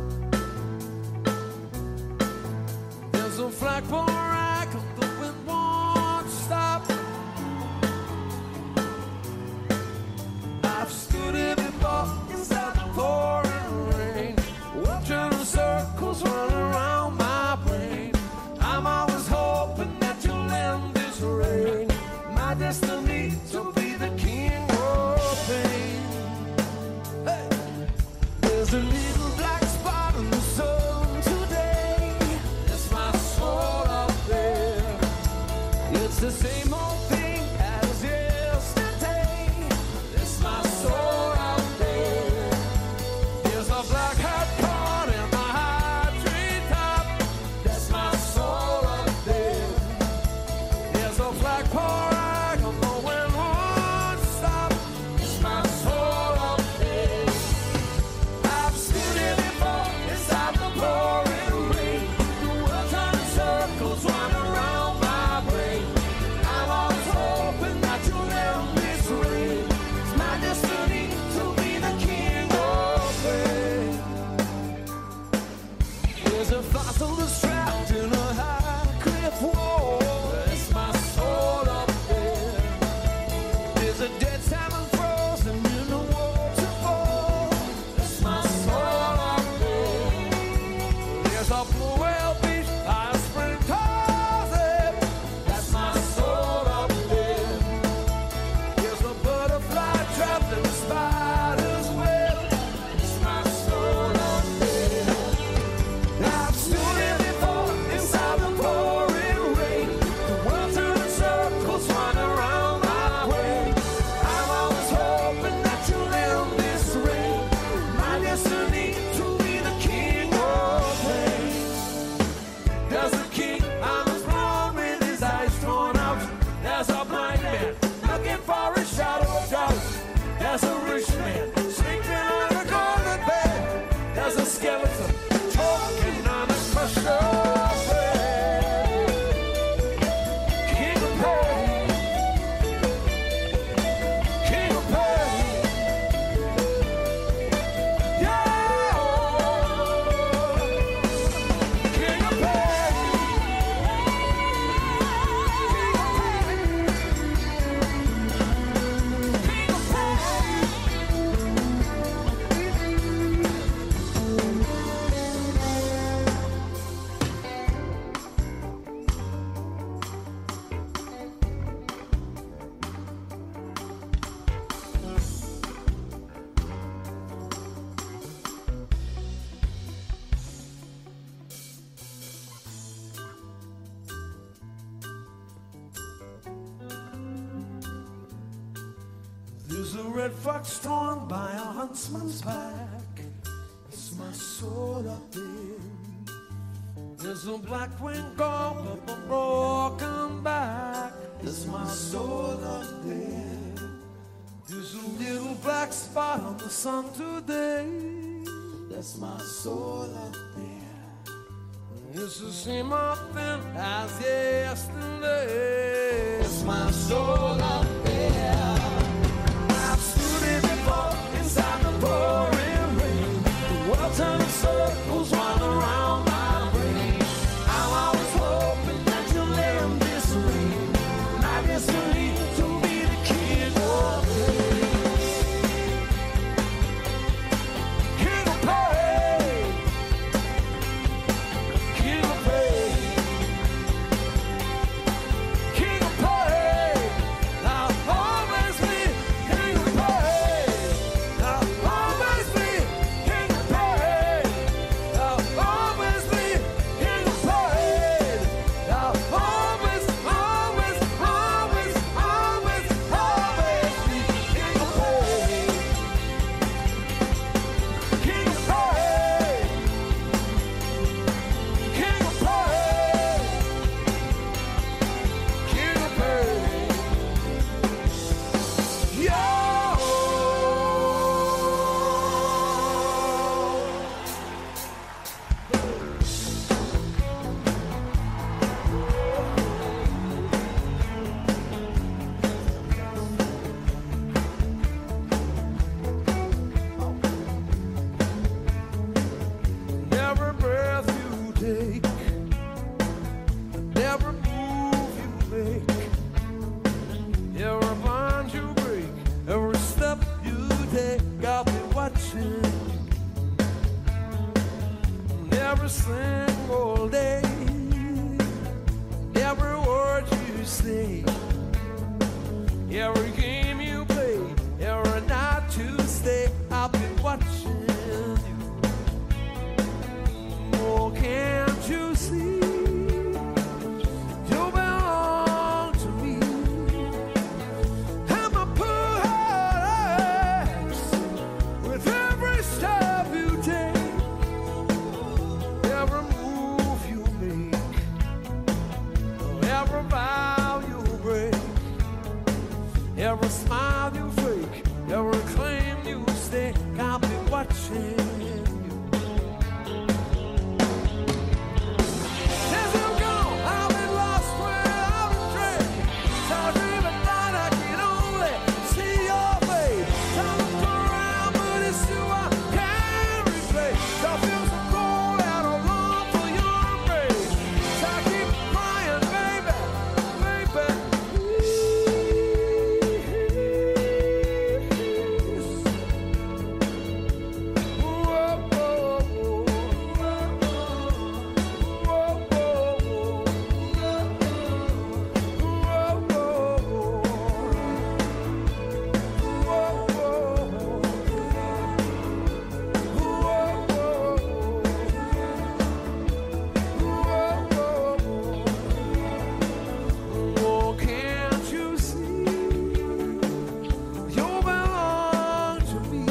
There's a flagpole rack the wind won't stop. I've stood here before inside the pouring rain, watching circles run around my brain. I'm always hoping that you'll end this rain. My destiny to be the king of pain. Hey. There's a little black spot in the sun today. It's my soul up there. It's the same old thing as yesterday. It's my soul up there. There's a black hat caught in my high treetop. That's my soul up there. There's a flagpole rag on the wind won't stop. It's my soul up there. I've stood here before inside the pouring rain. The world turning circles run around my brain. I'm always hoping that you'll end this rain. It's my destiny to be the king of pain. There's a fossil that's trapped in a high cliff wall. It's my soul up there. There's a dead salmon frozen in a waterfall. It's my soul up there. There's a blue whale beach by a spring closet. That's my soul up there. There's a butterfly trapped in a spider's web. It's my soul up there. I've stood here before inside the pouring rain. The world turning circles run around my way. I'm always hoping that you'll end this rain. My destiny to be the king of pain. There's a king on the throne with his eyes torn out. There's a blind man looking for a shadow of doubt. There's a rich man sleeping on a golden bed. There's a skeleton choking on a crushed bread. King of pain, king of pain, yeah, king of pain, king of There's a red fox torn by a huntsman's pack. It's my soul up there. There's a black winged gull with a broken back. It's my soul up there. There's a little black spot on the sun today. That's my soul up there. It's the same old thing as yesterday. It's my soul up there. I've stood here before inside the pouring rain. The world turning circles run around my brain. I'm always hoping that you'll end this rain. My destiny to be the king of pain. King of pain. King of pain. King of pain. Now every single day, every word you say, every game you play, every night you stay. I've been watching you. Oh, can't you see? You belong to me. I'm a poor heart with every step you take, every move you make, every vow you break, every smile you fake, every claim you stake. I'll be watching you. As you go, I've been lost where I've been strayed. So I dream at night I can only see your face. So I look around, but it's you I can't replace. So I feel so cold and I long for your embrace. So I keep crying, baby, baby, oh, can't you see? You belong to me.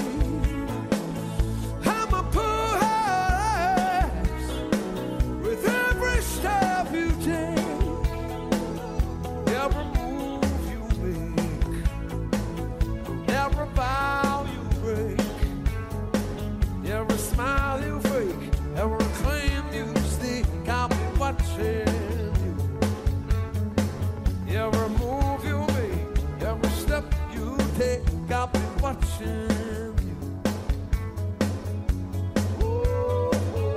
I'm a poor house with every step you take, every move you make, every vow you break, every smile you fake, every claim you stake. I'll be watching you. Every move you make, every step you take, I'll be watching you. Ooh.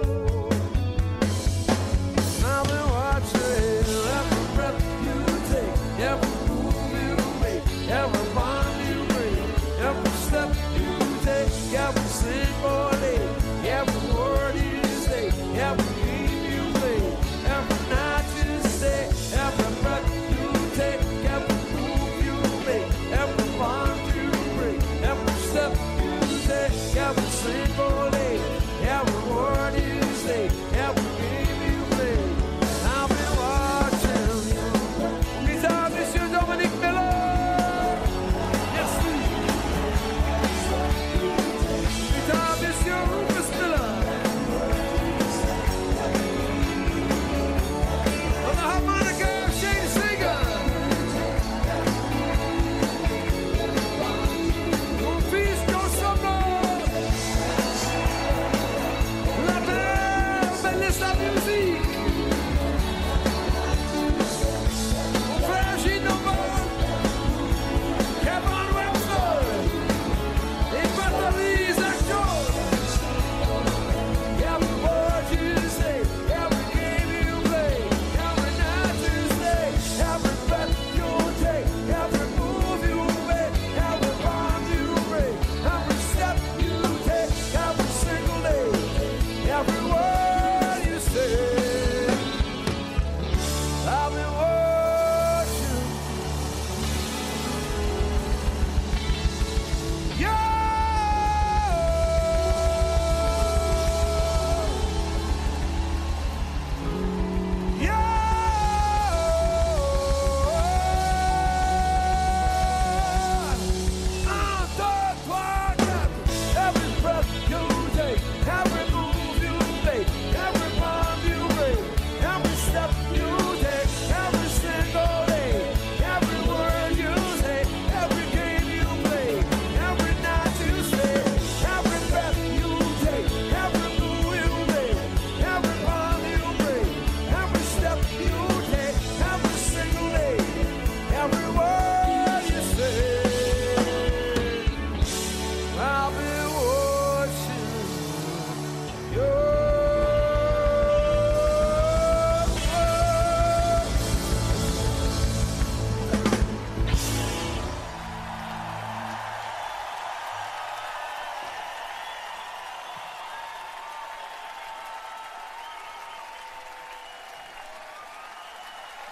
I've been watching every breath you take, every move you make, every bond you break, every step you take, every single day, every word you say, every game you play, every night you stay, every breath you take, every move you make, every bond you break, every step you take, every single day, every word you say, every game you play. I've been watching you. Guitar, Monsieur Dominique Miller. Merci. Guitar, Monsieur Rufus Miller. On the harmonica, Shane Singer. Mon fils Joe la terre, belle est sa musique. Mon frère Ginova, Kevin Webster, et Nathalie Zachor. Every word you say, every game you play, every night you stay, every breath you take, every move you make, every bond you break, every step you take, every single day, every word you say.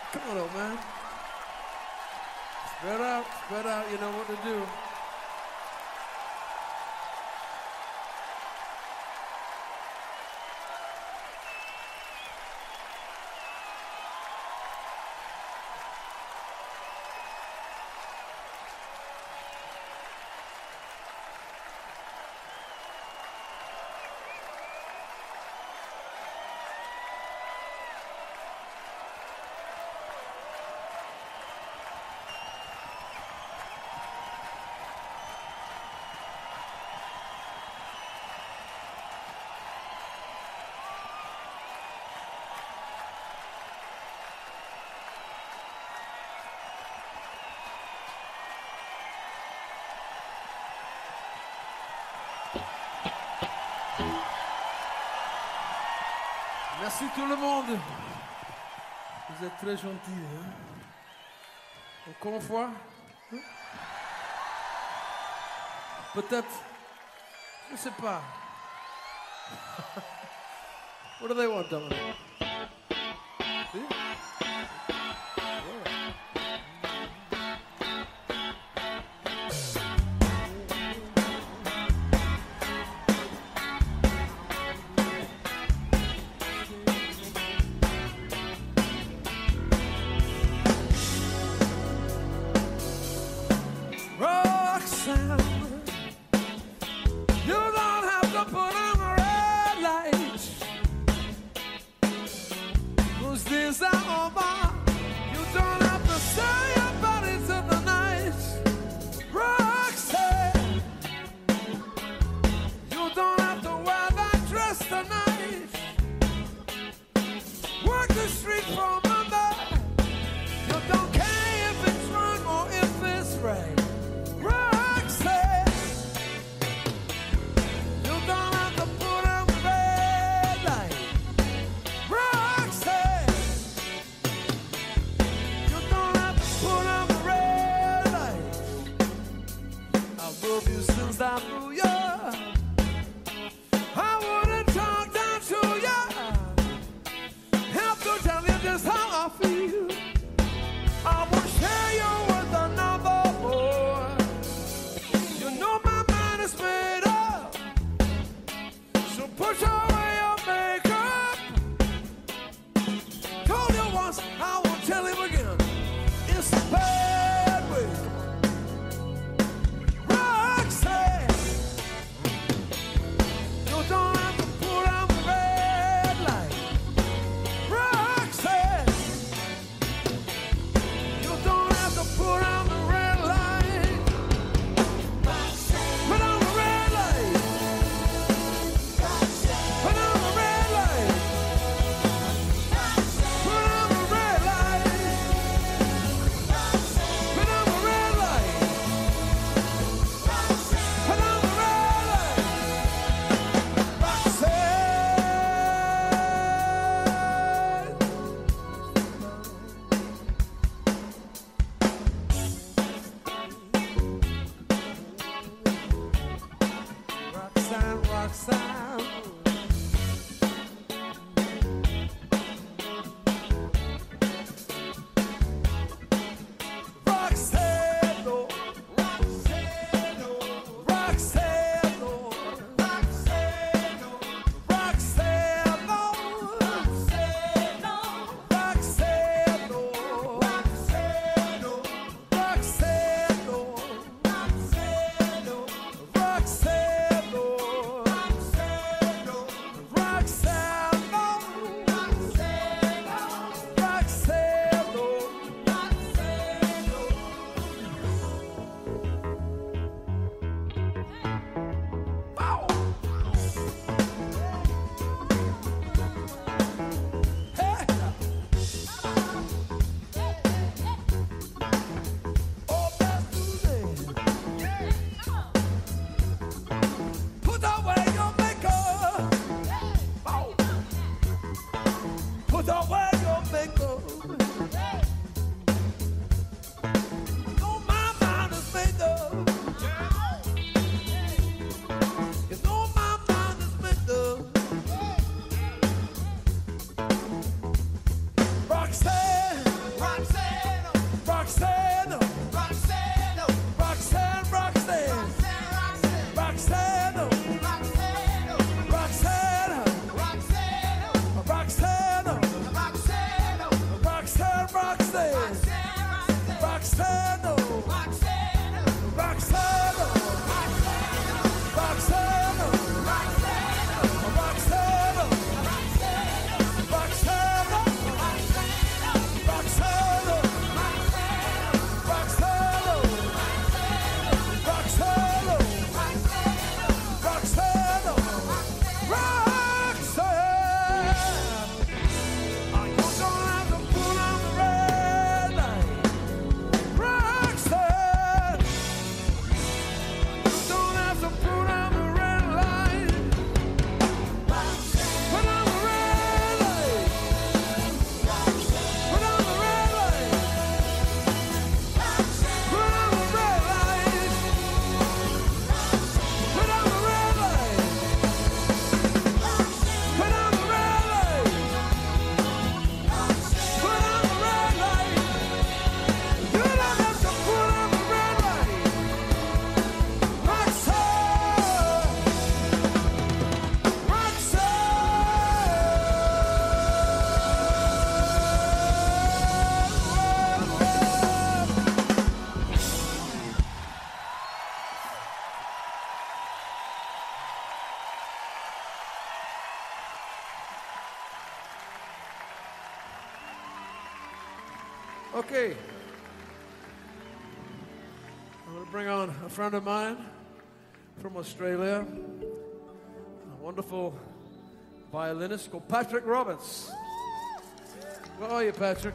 Come on up, man. Spread out, you know what to do. Merci tout le monde. Vous êtes très gentils. Hein? Encore une fois. Hein? Peut-être. Je ne sais pas. What do they want, Dominic? See? Okay. I'm going to bring on a friend of mine from Australia, a wonderful violinist called Patrick Roberts. Where are you, Patrick?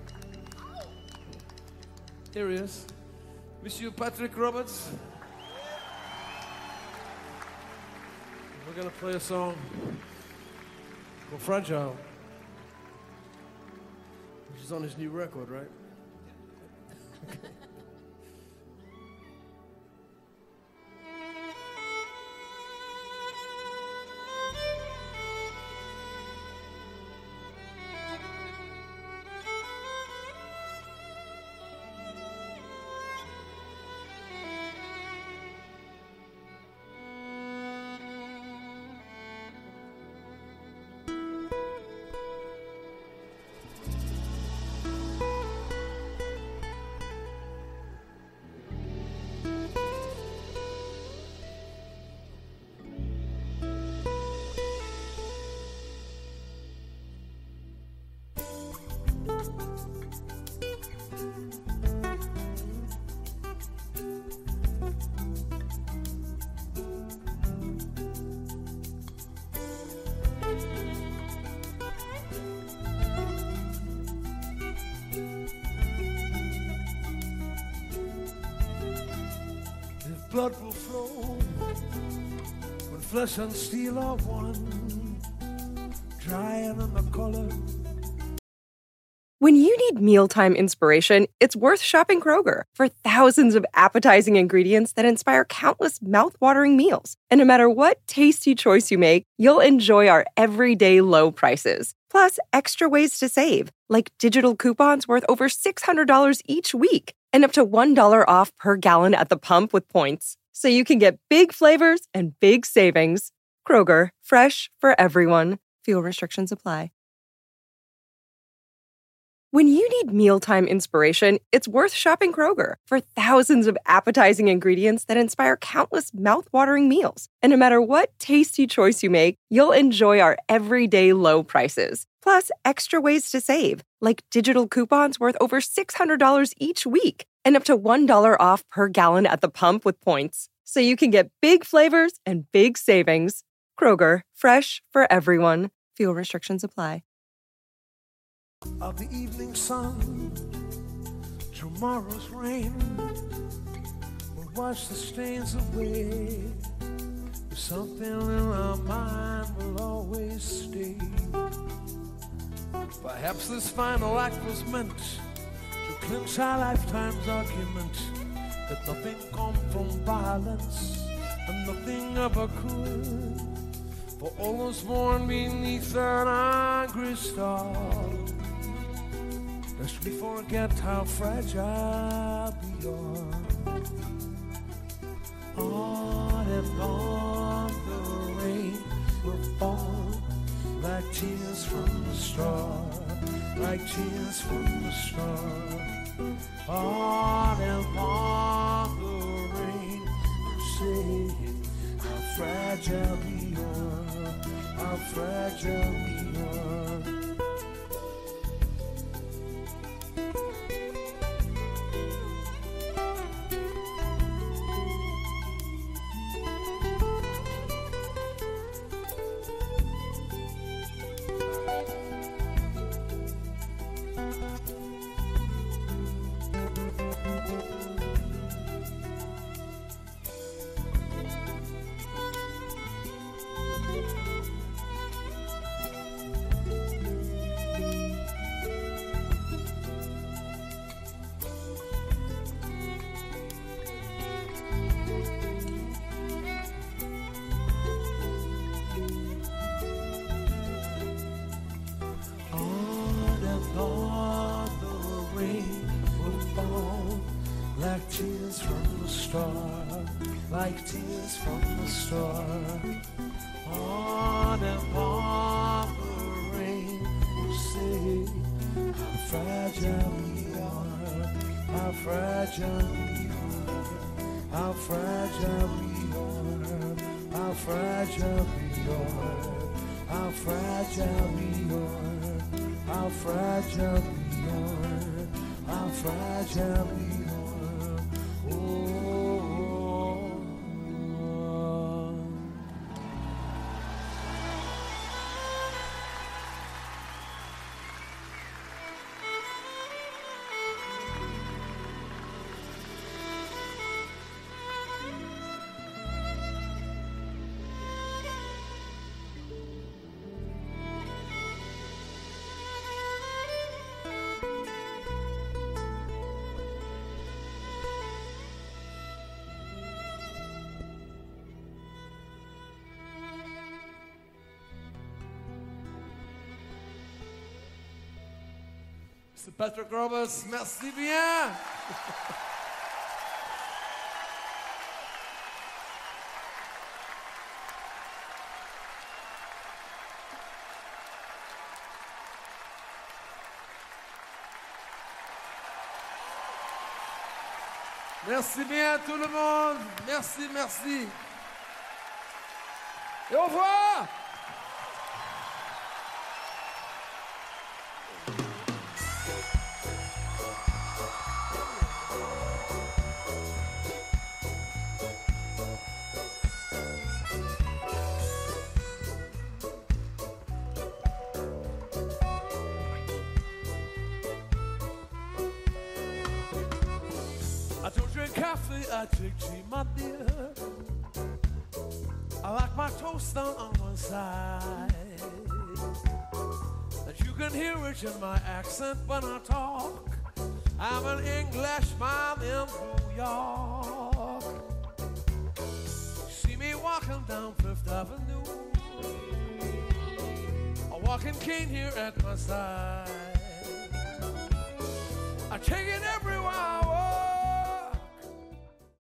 Here he is. Monsieur Patrick Roberts. We're going to play a song called Fragile, which is on his new record, right? Blood will flow when flesh and steel are one, drying in the color. When you need mealtime inspiration, it's worth shopping Kroger for thousands of appetizing ingredients that inspire countless mouth-watering meals. And no matter what tasty choice you make, you'll enjoy our everyday low prices. Plus, extra ways to save, like digital coupons worth over $600 each week and up to $1 off per gallon at the pump with points. So you can get big flavors and big savings. Kroger, fresh for everyone. Fuel restrictions apply. When you need mealtime inspiration, it's worth shopping Kroger for thousands of appetizing ingredients that inspire countless mouth-watering meals. And no matter what tasty choice you make, you'll enjoy our everyday low prices. Plus, extra ways to save, like digital coupons worth over $600 each week and up to $1 off per gallon at the pump with points. So you can get big flavors and big savings. Kroger, fresh for everyone. Fuel restrictions apply. Of the evening sun, tomorrow's rain will wash the stains away. Something in our mind will always stay. Perhaps this final act was meant to clinch our lifetime's argument that nothing comes from violence and nothing ever could. For all was born beneath an angry star, lest we forget how fragile we are. On and on the rain will fall like tears from the star, like tears from the star. On and on the rain will say how fragile we are, how fragile we are. Tears from the star, like tears from the star. On and on the rain will say how fragile we are, how fragile we are, how fragile we are, how fragile we are, how fragile we are, how fragile we are, how fragile we are. Oh. C'est Patrick Roberts, merci bien. Merci bien tout le monde. Merci, merci. Et au revoir. I don't drink coffee, I drink tea, my dear. I like my toast done on one side. And you can hear it in my accent when I talk. I'm an Englishman in New York. See me walking down Fifth Avenue, a walking cane here at my side.